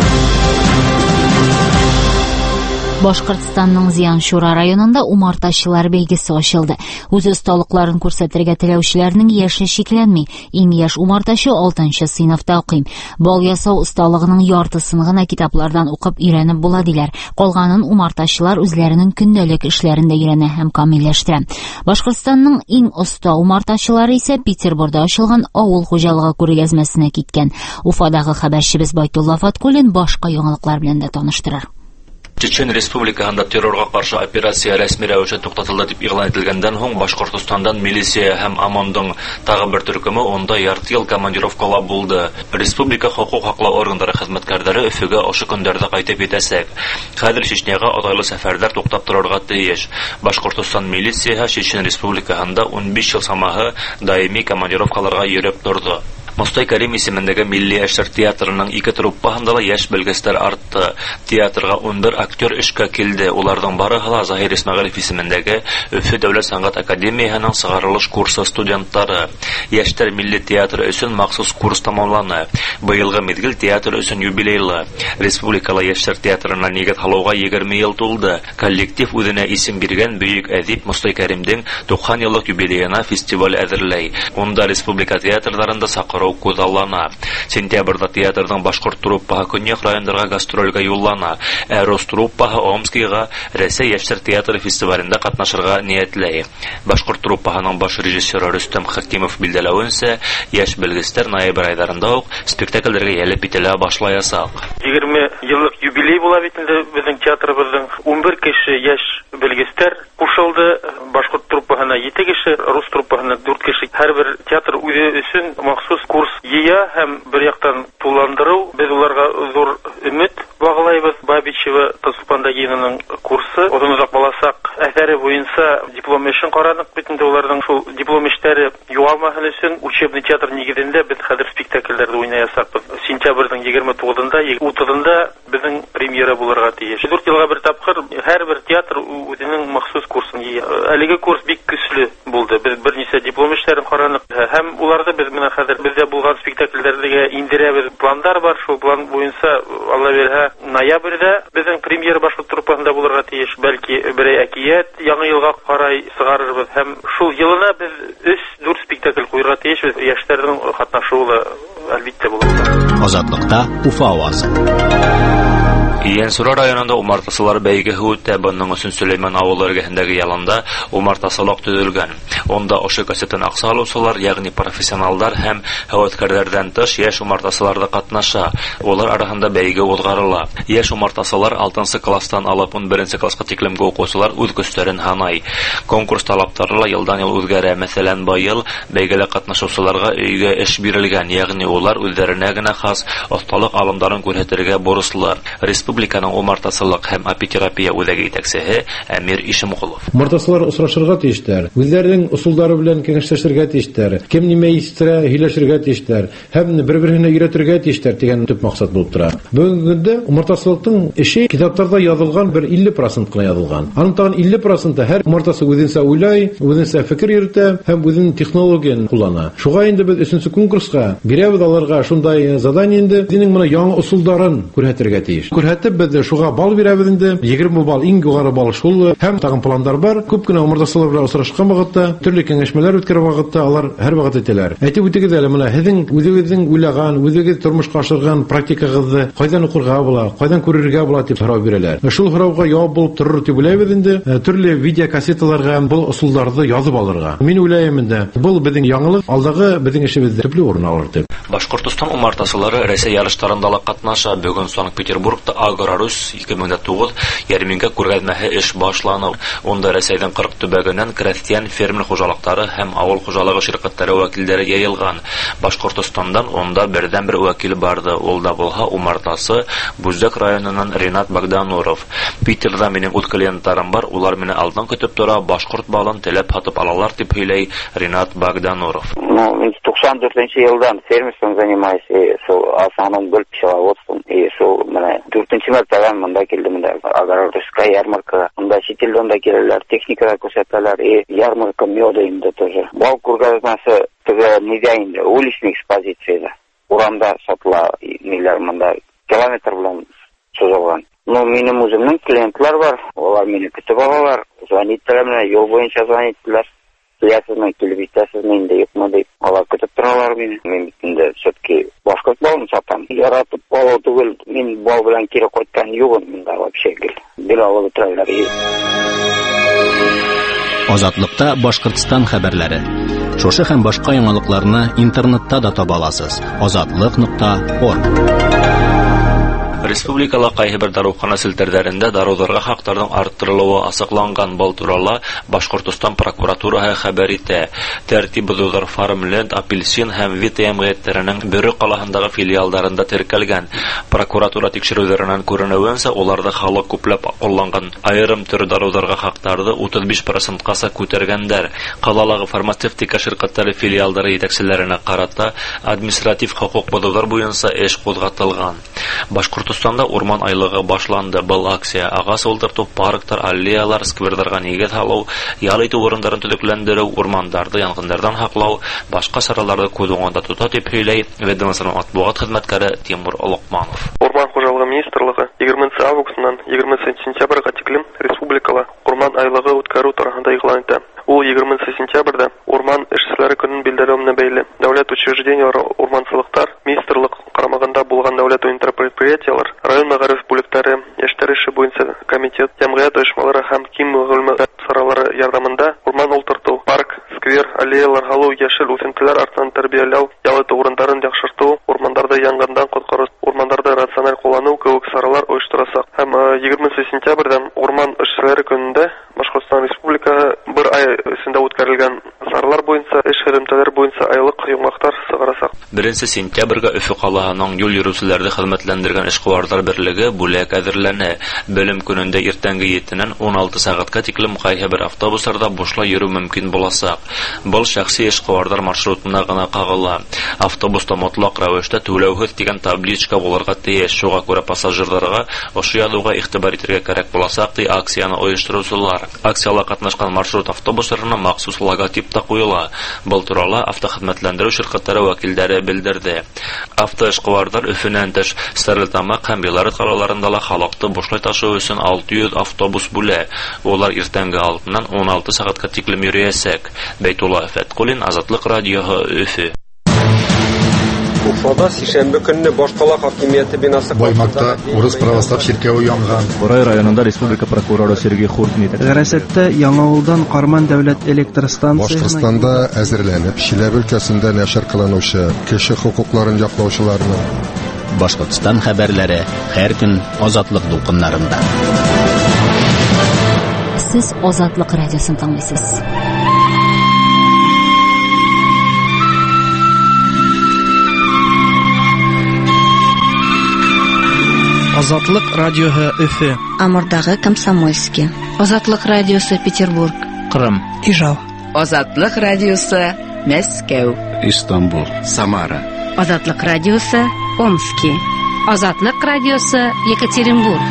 Башкортстанның Зыян-Шура районында умартачылар бәйгесе ачылды. Үз осталыкларын күрсәтергә теләүчеләрнең яше шикләнми. Иң яшь умартачы алтынчы сыйныфта укый. Бал ясау осталыгының яртысын гына китаплардан укып өйрәнеп була диләр. Калганын умартачылар үзләренең көндәлек эшләрендә өйрәнә һәм камилләштерә. Башкортстанның иң оста умартачылары исә Петербургда ачылган авыл хуҗалыгы күргәзмәсенә киткән. Уфадагы хәбәрчебез Байтулла Фаткуллин башка яңалыклар белән дә таныштырыр. Чечен Республикасында террорга каршы операция рәсми рәвештә туктатылды дип игълан ителгәндән соң Башкортстандан милиция һәм ОМОНның тагы бер төркеме онда ярты ел командировкала булды. Республика хокук хаклау органнары хезмәткәрләре Өфөгә ошо көндәрдә кайтып итәсәк. Хәзер Чечняга атайлы сәфәрләр туктап торырга тиеш. Башкортстан милициясе Чечен Республикасында ун биш ел самаһы даими командировкаларга йөреп торды. Мостай Кәрим исемендәге Милли әшәр театрының ике труппаһында да яшь белгечләр артты. Театрга ун бер актер эшкә килде. Уларның барыһы Заһир Исмәгыйлев исемендәге Өфе дәүләт сәнгать академиясының сыгарылыш курсы студентлары. Яшьләр милли театры өчен махсус курс тамамланы. Быелгы мизгел театры өчен юбилейлы. Республикалы яшьләр театрына нигез халыга егерме ел тулды. Коллектив үзенә исем биргән бөек әдип Мостай Кәримдең туксан еллык юбилеена фестиваль әзерләй. Онда республика театрларында сакыру тудыру күзаллана. Сентябрьдә театрның башкорт труппаһы Көньяк районнарга гастрольгә юллана, ә рус труппаһы Омскига Россия яшьләр театры фестивалендә катнашырга ниятләй. Башкорт труппаһының баш режиссеры Рөстәм Хәкимов билдәләвенчә, яшь белгечләр ноябрь айдарында ук спектакльләргә ялеп ителә башлаясак. егерме еллык юбилей була бит инде безнең театрыбызның. ун бер кеше яшь белгечләр кушылды. Башкорт труппаһына җиде кеше, рус труппаһына дүрт кеше. Һәрбер театр үзе өчен махсус курс ия һәм бер яктан туландыру. Без уларга зур өмет баглайбыз. Бабичева Тасупандагинаның курсы. Озын узак баласак әсәре буенча диплом эшен карадык бит инде уларның шул диплом эшләре юалмаһын өчен учебный театр нигезендә без хәзер спектакльләрдә уйнаясакбыз. Сентябрьнең егерме тугызында, утызында безнең премьера булырга тиеш. Дүрт елга бер тапкыр һәрбер театр үзенең махсус курсын ия. Әлеге курс бик көчле булды. Без берничә диплом эшләрен карадык һәм уларда без менә хәзер бездә булган спектакльләргә индерәбез. Пландар бар, шул план буенча Алла бирһә ноябрьдә безнең премьера башкорт труппаһында булырга тиеш. Бәлки бер әкият яңа елга карай сыгарырбыз һәм шул елына без өч дүрт спектакль куярга тиешбез. Яшьләрнең катнашуы әлбәттә булыр. Азатлыкта Уфа авазы. Иянсура районында умартасылар бәйгеһе үтә. Bunның өчен Сөләйман авылы эргәһендәге яланда умартасылык төзелгән. Онда ошо кассетан акча алучылар, ягъни профессионалдар һәм хәвәткәрләрдән тыш яшь умартасылар да катнаша. Улар арасында бәйге узгарыла. Яшь умартасылар алтынчы класстан алып он беренче класска тиклемге укучылар үз көчләрен ханай. Конкурс талаптары елдан ел үзгәрә. Мәсәлән, быел бәйгелә катнашучыларга өйгә эш бирелгән, ягъни улар үзләренә генә хас осталык алымнарын күрсәтергә бурычлар. Республиканың умартасылык һәм апитерапия үзәге итәкчесе Әмир Ишемгулов. Умартасылар осрашырга тиештәр. Үзләренең усуллары белән киңәшләшергә тиештәр. Кем нимә истерә, һөйләшергә тиештәр. Һәм бер-беренә өйрәтергә тиештәр дигән төп максат булып тора. Бүгенге көндә умартасылыкның эше китапларда язылган бер илле процент кына язылган. Аның тагын илле проценты һәр умартасы үзенчә уйлай, үзенчә фикер йөртә һәм үзенең технологиян куллана. Шуга инде без өченче конкурска бирәбез аларга шундай задание инде. Динең менә яңа усулларын күрһәтергә тиеш. Күрһәтеп без шуга бал бирәбез инде. егерме бал иң югары бал шул. Һәм тагын пландар бар. Күп кенә умартасылар белән осрашкан вакытта, төрле киңәшмәләр үткәргән вакытта алар һәр вакыт әйтәләр. Әйтеп үтегез әле менә һезнең үзегезнең уйлаган, үзегез тормышка ашырган практикагызны кайдан укырга була, кайдан күрергә була дип сорау бирәләр. Шул сорауга җавап булып торыр дип уйлыйбыз инде. Төрле видеокассеталарга бу усулларны язып алырга. Мин уйлыйм инде. Бу безнең яңалык, алдагы безнең эшебездә төпле урын алыр дип. Башкортстан умартасылары Россия ярышларында да катнаша. Бүген Санкт-Петербургта Агрорус ике мең тугыз ярминкә күргәзмәсе эш башлана. Онда Россиянең кырык төбәгеннән крестьян фермер хуҗалыклары һәм авыл хуҗалыгы ширкәтләре вәкилләре яелган. Башкортстандан онда бердән бер вәкил барды. Ул да булһа умартасы Бүздәк районыннан Ринат Богдануров. Питерда минем ут клиентларым бар, улар мине алдан көтеп тора, башкорт балын теләп һатып алалар дип һөйләй Ринат Богдануров. Ну, туксан дүртенче елдан фермерством занимаюсь, и в основном был пчеловодством, и шул менә дүртенче мәртәбә монда килдем инде. Агрорусская ярмарка. Монда чит-илдән да киләләр, техникага күрсәтәләр, и ярмарка меда инде тоже. Бал күргәзмәсе теге нидә инде, уличный экспозиция. Урамда сатыла ниләр монда километр белән сузылган. Ну, минем үземнең клиентлар бар, алар мине көтеп алалар, звонитлар менә юл буенча звонитлар. Киләсезме, килеп җитәсезме инде, юкмы дип, алар көтеп торалар мине. Мин инде все-таки башкорт балын сатам. Яратып алу түгел, мин бал белән кире кайткан югын монда вообще гел. Бер алып торалар. Азатлыкта Башкортстан хәбәрләре. Шушы һәм башка яңалыкларны интернетта да таба аласыз. азатлык нокта орг. Республикала кайһы бер дарухана селтәрләрендә даруларга хактарның арттырылуы асыкланган. Бу турында Башкортстан прокуратураһы хәбәр итә. Тәртип бозулар Фармленд, Апельсин һәм Вита әмгыятьләренең Бөрек калаһындагы филиалларында теркәлгән. Прокуратура тикшерүләреннән күренүенчә, уларда халык күпләп кулланган айрым төр даруларга хактарды утыз биш процентка күтәргәннәр. Калалагы фармацевтика ширкәтләре филиаллары җитәкчеләренә карата административ хокук бозулар буенча эш кузгатылган. Башкортстан Башкортстанда урман айлыгы башланды. Был акция агас ултырту, парктар, аллеялар, сквердарга нигез салу, ял итү урындарын төзекләндерү, урмандарды янгыннардан хаклау, башка чараларны күзәтүдә тота дип һөйләй ведомство матбугат хезмәткәре Тимур Олокманов. Урман хуҗалыгы министрлыгы егерменче августнан егерменче сентябрьгә тиклем республикала урман айлыгы үткәрү турында игълан итә. Ул егерменче сентябрьдә урман эшчеләре көнен билдәләү менән бәйле дәүләт учреждениеләре, урмансылыктар, министрлык карамагында булган дәүләт предприятиялар, район мәгариф бүлекләре, яшьләр эше буенча комитет, җәмгыять оешмалары һәм киң гыйльме саралары ярдәмендә урман утырту, парк, сквер, аллеялар һалу, яшел үсентеләр артын тәрбияләү, ялыты урыннарын яхшырту, урманнарда янгындан коткару, урманнарда рациональ куллану кебек саралар оештырасак. Һәм егерменче сентябрьдә урман эшчеләре көнендә Башкортстан Республикасы бер ай эчендә үткәрелгән саралар буенча, эш хезмәтләре буенча айлык йомгаклар сыгарасак. беренче сентябрьгә Өфе каласының юл йөрүчеләрне хезмәтләндергән эшкуарлар берлеге бүләк әзерләнә. Белем көнендә иртәнге еттеннән уналты сәгатькә тиклем кайһы бер автобусларда бушлай йөрү мөмкин буласак. Был шәхси эшкуарлар маршрутына гына кагыла. Автобуста мотлак рәвештә түләүһез дигән табличка булырга тиеш. Шуңа күрә пассажирларга ошо язуга игътибар итәргә кирәк буласак, ди акцияны оештыручылар. Акцияларда катнашкан маршрут автобусларына махсус логотип та куела. Был турында автохезмәтләндерү şirkәтләре вәкилләре белдерде. Автоэшкуарлар Өфенән тыш Стәрлетамак һәм Белорет калаларында ла халыкты бушлай ташуу өчен алты йөз автобус бүлә. Улар иртәнге алтыдан уналты сәгатькә тиклем йөрәсәк. Бәйтулла Фәткулин, Азатлык радиоһы, Өфе. Уфада сишәмбе көнне башкала хакимияте бинасы Баймакта урыс православ чиркәве янган. Борай районында республика прокуроры Сергей Хуртин итә. Гәрәсәттә Яңавылдан Карман дәүләт электр станциясына Башкортстанда әзерләнеп, Чиләбе өлкәсендә нәшер кылынучы кеше хукукларын яклаучыларны. Башкортстан хәбәрләре һәр көн Азатлык дулкыннарында. Сез Азатлык радиосын тыңлыйсыз. Азатлык радиоһы Өфе. Амурдагы Комсомольский. Азатлык радиосы Петербург. Крым. Ижау. Азатлык радиосы Мәскәү. Истанбул. Самара. Азатлык радиосы Омский. Азатлык радиосы Екатеринбург.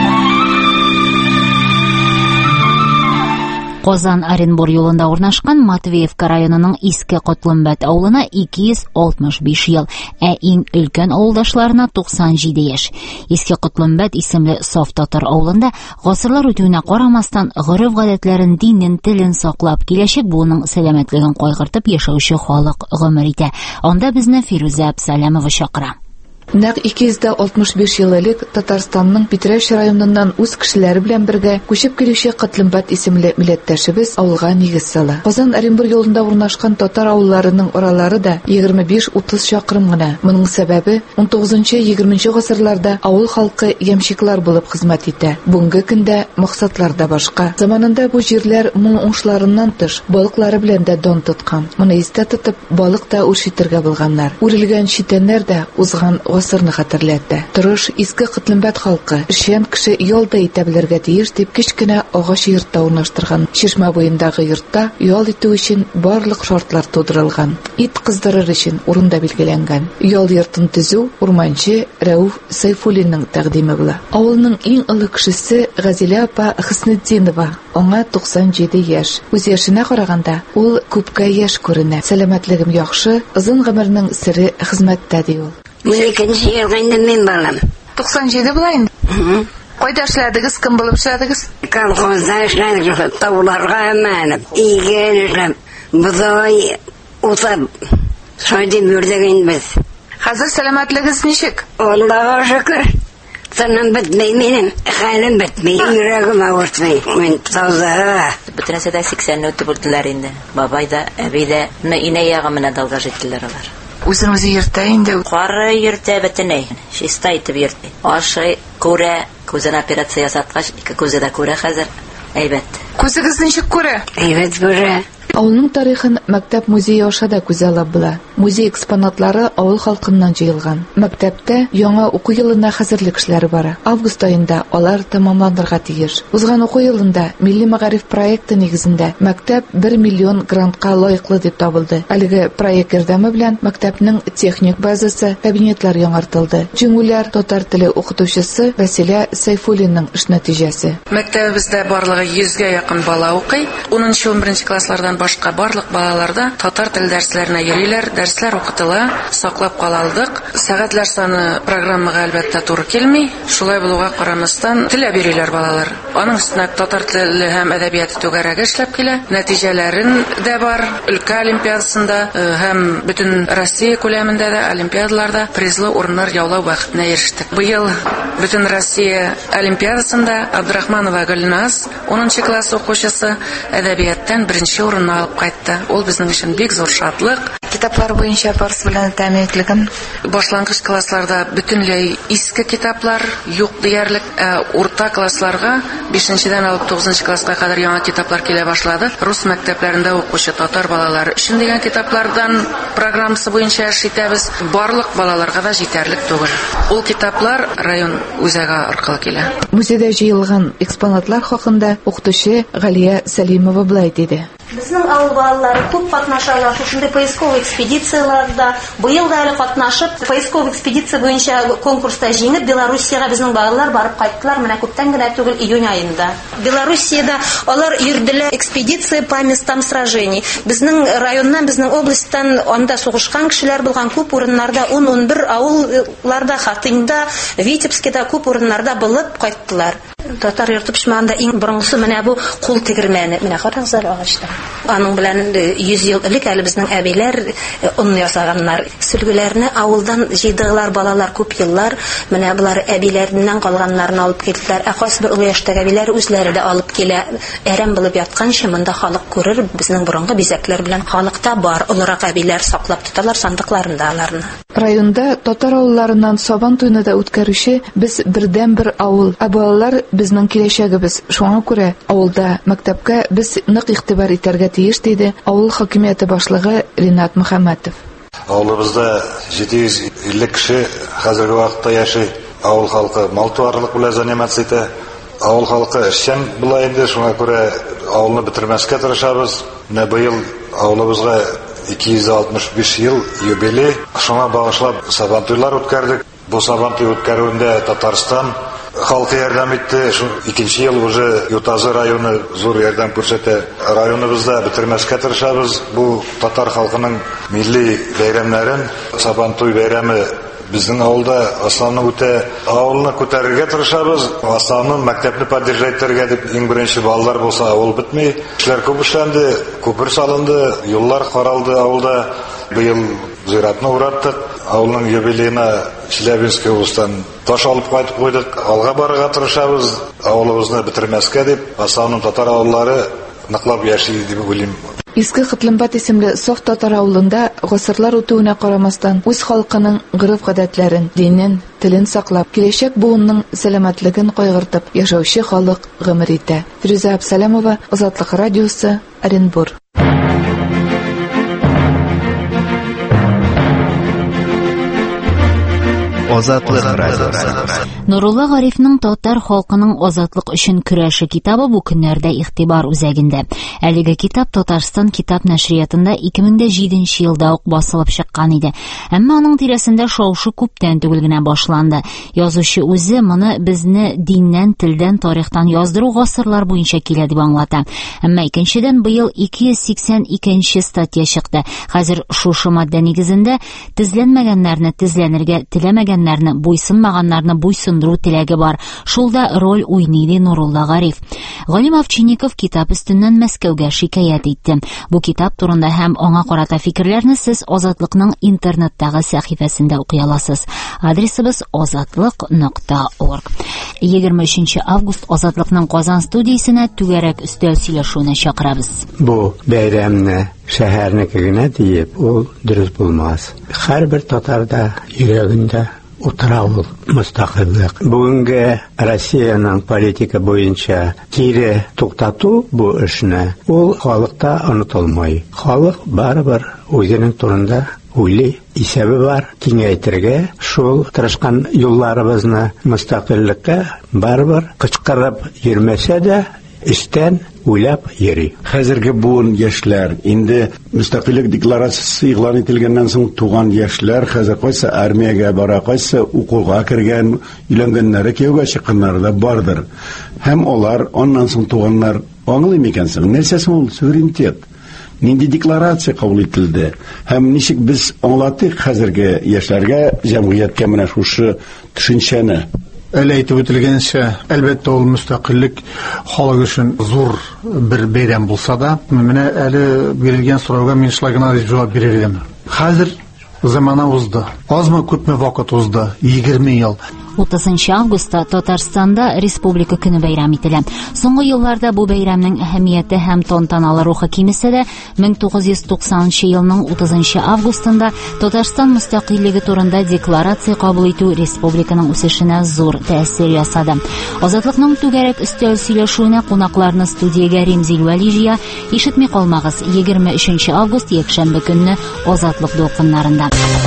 Казан-Оренбур юлында урнашкан Матвеевка районының Иске Котлымбәт авылына ике йөз алтмыш биш ел, ә иң өлкән авылдашларына туксан җиде яшь. Иске Котлымбәт исемле саф татар авылында гасырлар үтүенә карамастан гореф-гадәтләрен, динен, телен саклап, киләчәк буының сәламәтлеген кайгыртып яшәүче халык гомер итә. Анда безне Фируза Абсалямова чакыра. Нәкъ ике йөз алтмыш биш ел элек Татарстанның Питрәш районыннан үз кешеләре белән бергә күчеп килүче Котлымбәт исемле милләттәшебез авылга нигез сала. Казан-Оренбур юлында урнашкан татар авылларының аралары да егерме биш-утыз чакрым гына. Моның сәбәбе он тугызынчы-егерменче гасырларда авыл халкы ямщиклар булып хезмәт итә. Бүгенге көндә максатлар да башка. Заманында бу җирләр моң уңышларыннан тыш балыклары белән дә дан тоткан. Моны истә тотып, балык та үрчетергә булганнар. Үрелгән читәннәр дә узган гасырны хәтерләтте. Тырыш иске Котлымбәт халкы эшчән кеше ялда итә белергә тиеш дип кичкенә агач йортта урнаштырган. Чишмә буендагы йортта ял итү өчен барлык шартлар тудырылган. Ит кыздырыр өчен урында билгеләнгән. Ял йортын төзү урманчы Рәүф Сайфуллинның тәкъдиме була. Авылның иң олы кешесе Газилә апа Хөснетдинова. Аңа туксан җиде яшь. Үз яшенә караганда ул күпкә яшь күренә. Сәламәтлегем яхшы, озын гомернең сире хезмәттә ди ул. Икенче елга инде мин балам. туксан җиде була инде. Кайда эшләдегез, кем булып эшләдегез? Колхозда эшләдек, тауларга мәнеп, иген эшләп, бузай утап, шайдып йөрдек инде без. Хәзер сәламәтлегез ничек? Аллага шөкер. Тыным бетмәй минем, хәлем бетмәй, йөрәгем авыртмый. Мин таза. Бөтенесе дә сиксәнне үтеп булдылар инде. Бабай да, әби дә, инә ягы менә далга җиттеләр алар. Үзен үзе йөртә инде. Кары йөртә бөтенләй. Чиста итеп йөртә. Ашый, күрә, күзен операция ясаткач, ике күзе дә күрә хәзер. Әйбәт. Күзегез ничек күрә? Әйбәт күрә. Авылның тарихын мәктәп музее аша да күзә алып була. Музей экспонатлары авыл халкыннан җыелган. Мәктәптә яңа уку елына хәзерлек эшләре бара. Август аенда алар тәмамланырга тиеш. Узган уку елында милли мәгариф проекты нигезендә мәктәп бер миллион грантка лаеклы дип табылды. Әлеге проект ярдәме белән мәктәпнең техник базасы, кабинетлар яңартылды. Җиңүләр татар теле укытучысы Василия Сайфуллинның эш нәтиҗәсе. Мәктәбебездә барлыгы йөзгә якын бала укый. унынчы-унберенче класслардан башка барлык балаларда татар тел дәресләренә йөриләр, дәресләр укытыла, саклап калалдык. Сәгатьләр саны программага әлбәттә туры килми. Шулай булуга карамастан теләп йөриләр балалар. Аның өстенә татар теле һәм әдәбияты түгәрәк эшләп килә. Нәтиҗәләрен дә бар. Өлкә олимпиадасында һәм бөтен Россия күләмендә дә олимпиадаларда призлы урыннар яулау бәхетенә ирештек. Быел бөтен Россия олимпиадасында Абдрахманова Гөлназ, унынчы класс укучысы, әдәбияттан беренче урынны алып кайтты. Ул безнең өчен бик зур шатлык. Китаплар буенча барысы белән тәминлеген. Башлангыч классларда бөтенләй иске китаплар юк диярлек. Урта классларга бишенчедән алып тугызынчы класска кадәр яңа китаплар килә башлады. Рус мәктәпләрендә укучы татар балалары өчен дигән китаплардан программасы буенча эш итәбез. Барлык балаларга да җитәрлек түгел. Ул китаплар район үзәге аркылы килә. Музейда җыелган экспонатлар хакында укытучы Галия Сәлимова булай диде. Безнең авыл балалары күп катнашалар шушындый поисковый экспедицияларда. Быел да әле катнашып, поисковый экспедиция буенча конкурста җиңеп, Белоруссиягә безнең балалар барып кайттылар. Менә күптән генә түгел, июнь аенда. Белоруссиядә алар йөрделәр экспедиция по местам сражений. Безнең районнан, безнең областьтан анда сугышкан кешеләр булган күп урыннарда, ун-унбер авылларда, Хатыньда, Витебскида күп урыннарда булып кайттылар. Татар йорты пишмагында иң борынгысы менә бу кул тегермәне. Менә карагызлар агачта. Аның белән йөз ел элек әле безнең әбиләр он ясаганнар. Сөлгеләрне авылдан җыйдылар балалар күп еллар. Менә булар әбиләреннән калганнарны алып киттеләр. Ә кайсы бер олы яшьтәге әбиләр үзләре дә алып килә. Әрәм булып ятканчы монда халык күрер, безнең борынгы бизәкләр белән халыкта бар. Олырак әбиләр саклап тоталар сандыкларында аларны. Районда татар авылларыннан Сабан туйны да үткәрүче без бердән бер авыл. Ә балалар безнең киләчәгебез. Шуңа күрә авылда мәктәпкә без нык игътибар итәргә тиеш диде авыл хакимияте башлыгы Ринат Мөхәммәтов. Авылыбызда җиде йөз илле кеше хәзерге вакытта яши. Авыл халкы мал туарлык белән заниматься итә. Авыл халкы эшчән була инде, шуңа күрә авылны бетермәскә тырышабыз. Менә быел авылыбызга ике йөз алтмыш биш ел юбилей. Шуңа багышлап Сабан туйлар үткәрдек. Бу Сабан туй үткәрүендә Татарстан халкы ярдәм итте. Шу икенче ел уже Ютазы районы зур ярдәм күрсәтә. Районыбызда бетермәскә тырышабыз. Бу татар халкының милли бәйрәмнәрен, Сабан туй бәйрәме безнең авылда основны үтә. Авылны күтәрергә тырышабыз. Основны мәктәпне поддержать итәргә дип иң беренче балалар булса авыл бетми. Эшләр күп эшләнде, күпер салынды, юллар каралды авылда. Быел зиратны ураттык. Авылның юбилейына Челябинский облыстан таш алып кайтып куйдык. Алга барырга тырышабыз. Авылыбызны бетермәскә дип, основның татар авыллары ныклап яши дип уйлыйм. Иске Кытлымбат исемле Сох татар авылында гасырлар үтүенә карамастан үз халкының гырыф-гадәтләрен, динен, телен саклап, киләчәк буынның сәламәтлеген кайгыртып яшәүче халык гомер итә. Фируза Абсалямова, Азатлык радиосы, Оренбур. Азатлык радиосы. Нурулла Гарифның татар халкының азатлык өчен көрәше китабы бу көннәрдә игътибар үзәгендә. Әлеге китап Татарстан китап нәшриятында ике мең җиденче елда ук басылып чыккан иде. Әмма аның тирәсендә шау-шу күптән түгел генә башланды. Язучы үзе моны безне диннән, телдән, тарихтан яздыру гасырлар буенча килә дип аңлата. Әмма икенчедән быел ике йөз сиксән икенче статья чыкты. Хәзер шушы мадда нигезендә тезләнмәгәннәрне тезләнергә, теләмәгәннәрне буйсынмаганнарны буйсындыру теләге бар. Шулда роль уйный Нурулла Гариф. Галим Овчинников китап өстеннән Мәскәүгә шикаят итте. Бу китап турында һәм аңа карата фикерләрне сез Азатлыкның интернеттагы сәхифәсендә укый аласыз. Адресыбыз азатлык нокта орг. егерме өченче август Азатлыкның Казан студиясенә түгәрәк өстәл сөйләшүенә чакырабыз. Бу бәйрәмне шәһәрнеке генә диеп, ул дөрес булмас. Һәрбер татарда йөрәгендә утыра ул мустақиллык. Бүгенге Россиянең политика буенча кире туктату бу эшне ул халыкта онытылмый. Халык барыбер үзенең турында уйлый, исәбе бар, киңәйтергә, шул тырышкан юлларыбызны мустақиллыкка барыбер кычкырып йөрмәсә дә эштән уйлап йөри. Хәзерге буын яшьләр инде мустақиллык декларациясе игълан ителгәннән соң туган яшьләр хәзер кайсы армиягә бара, кайсы укуга кергән, өйләнгәннәре, кияүгә чыкканнары да бардыр. Һәм алар аннан соң туганнар аңлый микән соң? Нәрсә соң ул суверенитет? нинди декларация кабул ителде һәм ничек без аңлатыйк хәзерге яшьләргә, җәмгыятькә менә шушы төшенчәне? Әле әйтеп үтелгәнчә, әлбәттә ул мөстәкыйльлек халык өчен зур бер бәйрәм булса да, менә әле бирелгән сорауга мин шулай гына җавап бирер идем. Хәзер замана узды. Азмы күпме вакыт узды? егерме ел. утызынчы августта Татарстанда Республика көне бәйрәм ителә. Соңгы елларда бу бәйрәмнең әһәмияте һәм тантаналы рухы кимесә дә, мең тугыз йөз туксанынчы елның утызынчы августында Татарстан мөстәкыйльлеге турында декларация кабул итү республиканың үсешенә зур тәэсир ясады. Азатлыкның түгәрәк өстәл сөйләшүенә кунакларны студиягә Римзил Вәлижия, ишетми калмагыз, егерме өченче август якшәмбе көнне Азатлык дулкыннарында.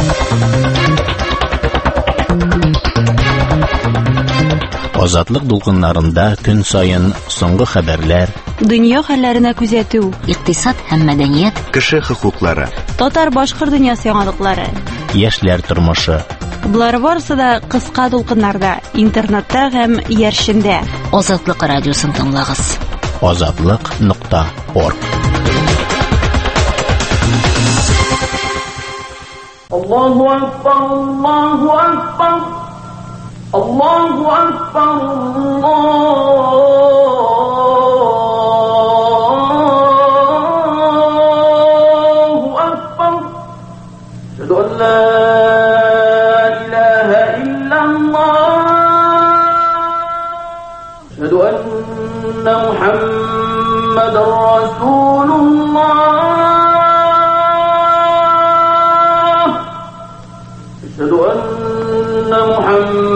Азатлык дулкыннарында көн сайын соңгы хәбәрләр, дөнья хәлләренә күзәтү, икътисад һәм мәдәният, кеше хокуклары, татар-башкорт дөньясы яңалыклары, яшьләр тормышы. Булар барысы да кыска дулкыннарда, интернетта һәм яршендә. Азатлык радиосын тыңлагыз. азатлык нокта орг. Аллаһу акбар, Аллаһу акбар. Allahu Akbar, Allahu Akbar. Ashhadu an la ilaha illallah. Ashhadu anna Muhammadar Rasulullah. Ashhadu anna Muhammad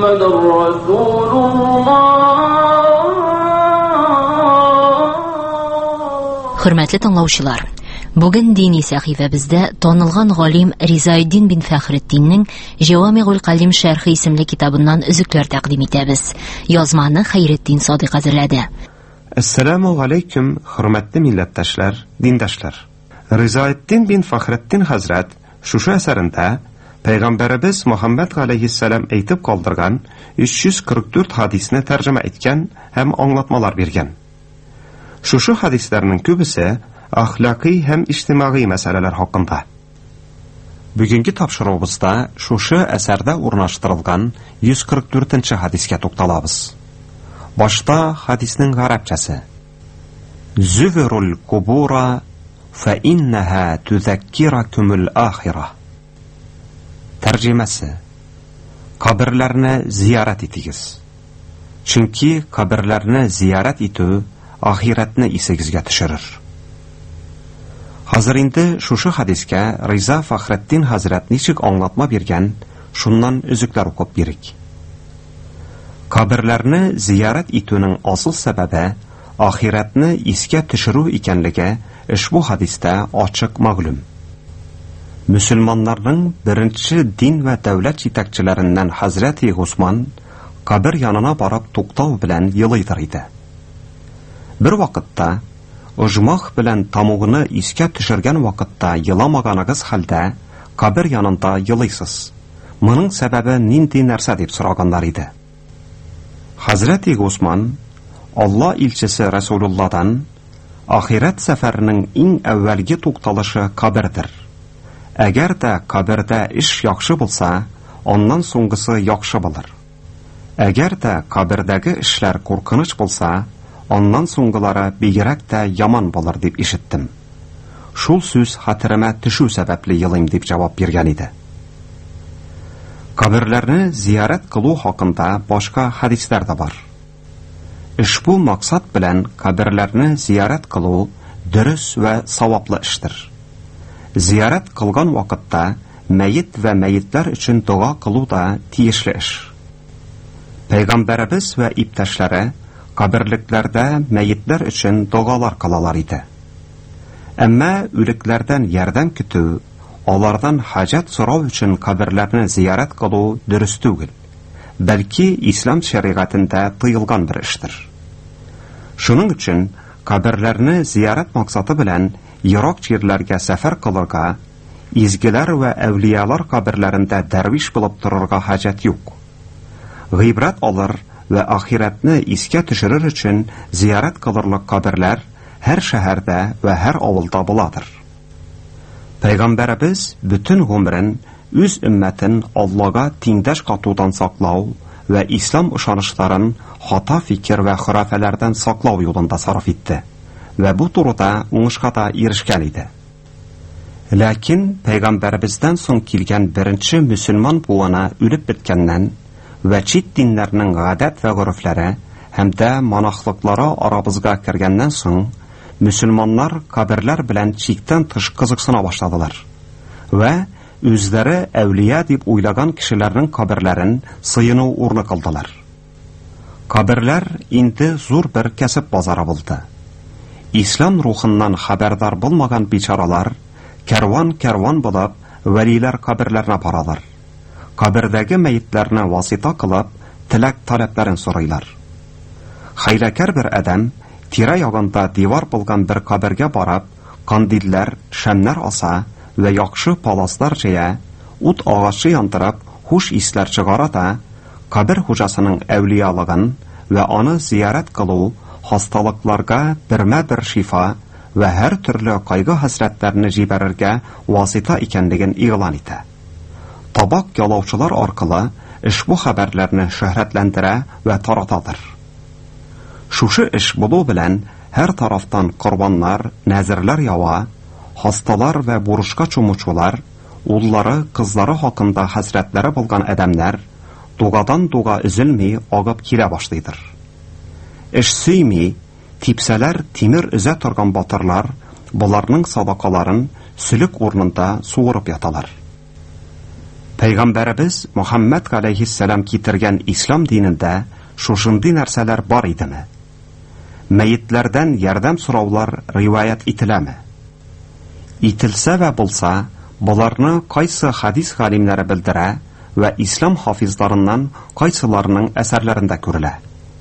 Хөрмәтле тыңлаучылар, бүген дини сәхифәбездә танылган галим Ризаэддин бин Фәхретдиннең Җавамигул Калим шәрхи исемле китабыннан өзекләр тәкъдим итәбез. Язманы Хәйретдин Садыйк әзерләде. Ассаламу алейкум, хөрмәтле милләттәшләр, диндәшләр. Ризаэддин бин Фәхретдин хәзрәт шушы әсәрендә Пәйгамбәребез Мөхәммәд галәйһиссәлам әйтеп калдырган өч йөз кырык дүрт хадисне тәрҗемә иткән һәм аңлатмалар биргән. Шушы хадисләрнең күбесе әхлакый һәм иҗтимагый мәсьәләләр хакында. Бүгенге тапшыруыбызда шушы әсәрдә урнаштырылган йөз кырык дүртенче хадискә тукталабыз. Башта хадиснең гарәпчәсе. Зүврул кубура фа иннаха тузаккиракумул ахира. Тәрҗемәсе. Каберләрне зиярат итегез. Чөнки каберләрне зиярат итү ахиратны исегезгә төшерер. Хәзер инде шушы хадискә Риза Фәхретдин хәзрәт ничек аңлатма биргән, шуннан үзекләр укып бирик. Каберләрне зиярат итүнең асыл сәбәбе ахиратны искә төшерү икәнлеге ушбу хадистә ачык мәгълүм. Мөселманнарның беренче дин вә дәүләт җитәкчеләреннән Хәзрәти Госман кабер янына барып туктау белән елыйдыр иде. Бер вакытта оҗмах белән тамугны искә төшергән вакытта еламаганыгыз хәлдә кабер янында елыйсыз. Моның сәбәбе нинди нәрсә дип сораганнар иде. Хәзрәти Госман Алла илчесе Расулулладан ахират сәфәренең иң әүвәлге тукталышы кабердер. Әгәр дә кабердә эш яхшы булса, оннан соңгысы яхшы булыр. Әгәр дә кабердәге эшләр куркыныч булса, оннан соңгылары бигрәк тә яман булыр дип ишеттем. Шул сүз хәтеремә төшү сәбәпле елыйм дип җавап биргән иде. Каберләрне зиярат кылу хакында башка хадисләр дә бар. Ушбу максат белән каберләрне зиярат кылу дөрес вә саваплы эштер. Зиярат кылган вакытта мәйет вә мәетләр өчен дуа кылу да тиешле эш. Пәйгамбәребез вә иптәшләре каберлекләрдә мәетләр өчен дуалар кылалар иде. Әмма үлекләрдән ярдәм көтү, алардан хаҗат сорау өчен каберләрне зиярат кылу дөрес түгел. Бәлки ислам шәригатендә тыелган бер эштер. Шуның өчен каберләрне зиярат максаты белән ерак җирләргә сәфәр кылырга, изгеләр вә әүлиялар каберләрендә дәрвиш булып торырга хаҗат юк. Гыйбрат алыр вә ахиратны искә төшерер өчен зиярат кылырлык каберләр һәр шәһәрдә вә һәр авылда буладыр. Пәйгамбәребез бүтән гомерен үз өммәтен Аллага тиңдәш катудан саклау вә ислам ышанышларын хата фикер вә хурафалардан саклау юлында сарыф итте вә бу турыда уңышка да ирешкән иде. Ләкин пәйгамбәребездән соң килгән беренче мөселман буына үлеп беткәннән вә чит диннәрнең гадәт вә горефләре һәм дә монахлыклары арабызга кергәннән соң мөселманнар каберләр белән чиктән тыш кызыксына башладылар вә үзләре әүлия дип уйлаган кешеләрнең каберләрен сыйыну урны кылдылар. Каберләр инде зур бер кәсеп базары булды. Ислам рухыннан хәбәрдар булмаган бичаралар кәрван-кәрван булып вәлиләр каберләренә баралар. Кабердәге мәйетләрне васита кылып, теләк-таләпләрен сорыйлар. Хәйләкәр бер адәм тирә-ягында дивар булган бер кабергә барып, кандилләр, шәмнәр аса вә яхшы паласлар җыя, ут агачы яндырып, хуш исләр чыгара да, кабер хуҗасының әүлиялыгын вә аны зиярат кылу хасталыкларга бермә-бер шифа вә һәр төрле кайгы-хәсрәтләрне җибәрергә васита икәнлеген игълан итә. Табак ялаучылар аркылы ошбу хәбәрләрне шөһрәтләндерә вә таратадыр. Шушы эш булу белән һәр тарафтан корбаннар, нәзерләр ява, хасталар вә бурышка чумучылар, уллары, кызлары хакында хәсрәтләре булган адәмнәр дугадан дуга üzülми агып килә башлыйдыр. Эш сөйми, типсәләр тимер өзә торган батырлар буларның садакаларын сүлек урнында суырып яталар. Пәйгамбәребез Мөхәммәд галәйһиссәлам китергән ислам динендә шушындый нәрсәләр бар идеме? Мәйетләрдән ярдәм сораулар риваят ителәме? Ителсә вә булса, буларны кайсы хадис галимнәре белдерә вә ислам хафизларыннан кайсыларының әсәрләрендә күрелә.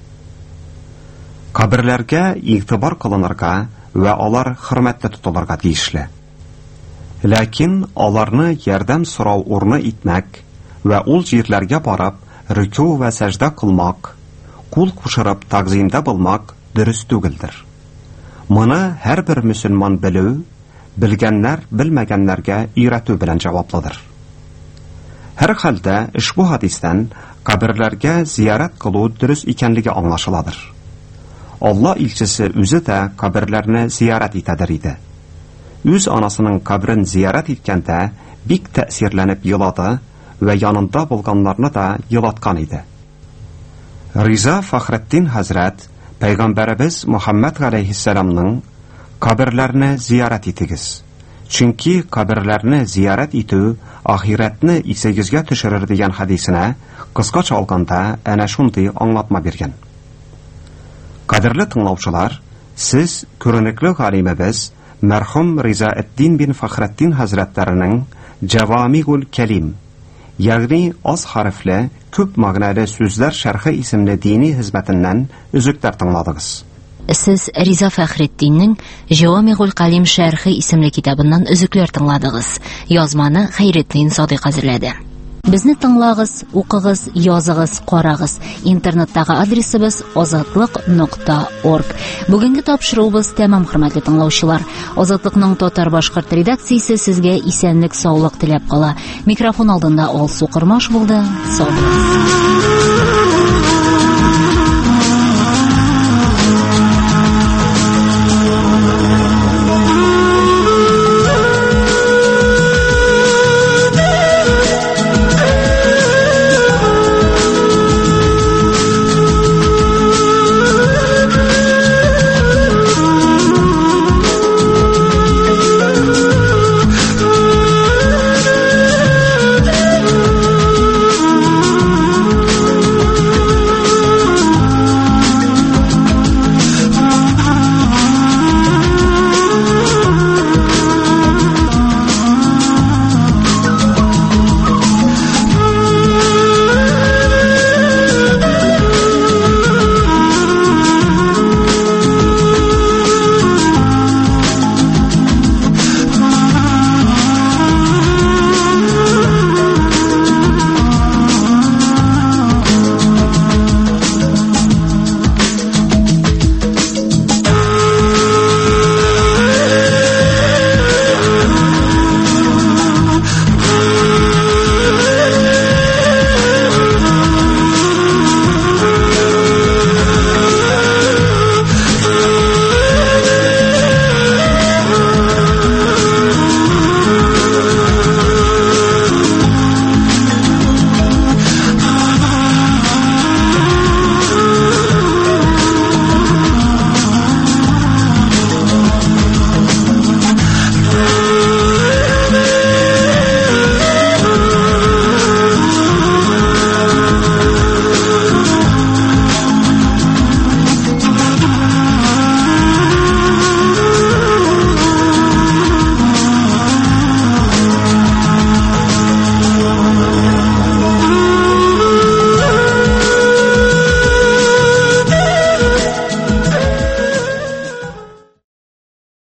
Каберләргә игътибар кылынырга вә алар хөрмәтле тотылырга тиешле. Ләкин аларны ярдәм сорау урны итмәк вә ул җирләргә барып рүку вә сәҗдә кылмак, кул кушырып тагъзимдә булмак дөрес түгелдер. Моны һәрбер мөселман белү, белгәннәр белмәгәннәргә өйрәтү белән җаваплыдыр. Һәр хәлдә ошбу хадистән каберләргә зиярат кылу дөрес икәнлеге аңлашыладыр. Алла илчесе үзе дә каберләрне зиярат итәдер иде. Үз анасының кабрын зиярат иткәндә бик тәэсирләнеп елады вә янында булганнарны да елаткан иде. Риза Фахретдин хәзрәт Пәйгамбәребез Мөхәммәд галәйһиссәламның каберләрне зиярат итегез. Чөнки каберләрне зиярат итү ахиратны исегезгә төшерер дигән хадисенә кыскача алганда әнә шундый аңлатма биргән. Кадерле тыңлаучылар, сез күренекле галимебез мәрхүм Ризаэтдин бин Фахретдин хәзрәтләренең Җавамигул Кәлим, ягъни аз хәрефле, күп мәгънәле сүзләр шәрхе исемле дини хезмәтеннән үзекләр тыңладыгыз. Сез Риза Фәхретдиннең Җавамигул Кәлим шәрхе исемле китабыннан өзекләр тыңладыгыз. Язманы Хәйретдин Садыйк әзерләде. Безне тыңлагыз, укыгыз, языгыз, карагыз. Интернеттагы адресыбыз азатлык нокта орг. Бүгенге тапшыруыбыз тәмам, хөрмәтле тыңлаучылар. Азатлыкның татар-башкорт редакциясе сезгә исәнлек, саулык теләп кала. Микрофон алдында Алсу Кырмаш булды. Сау булыгыз.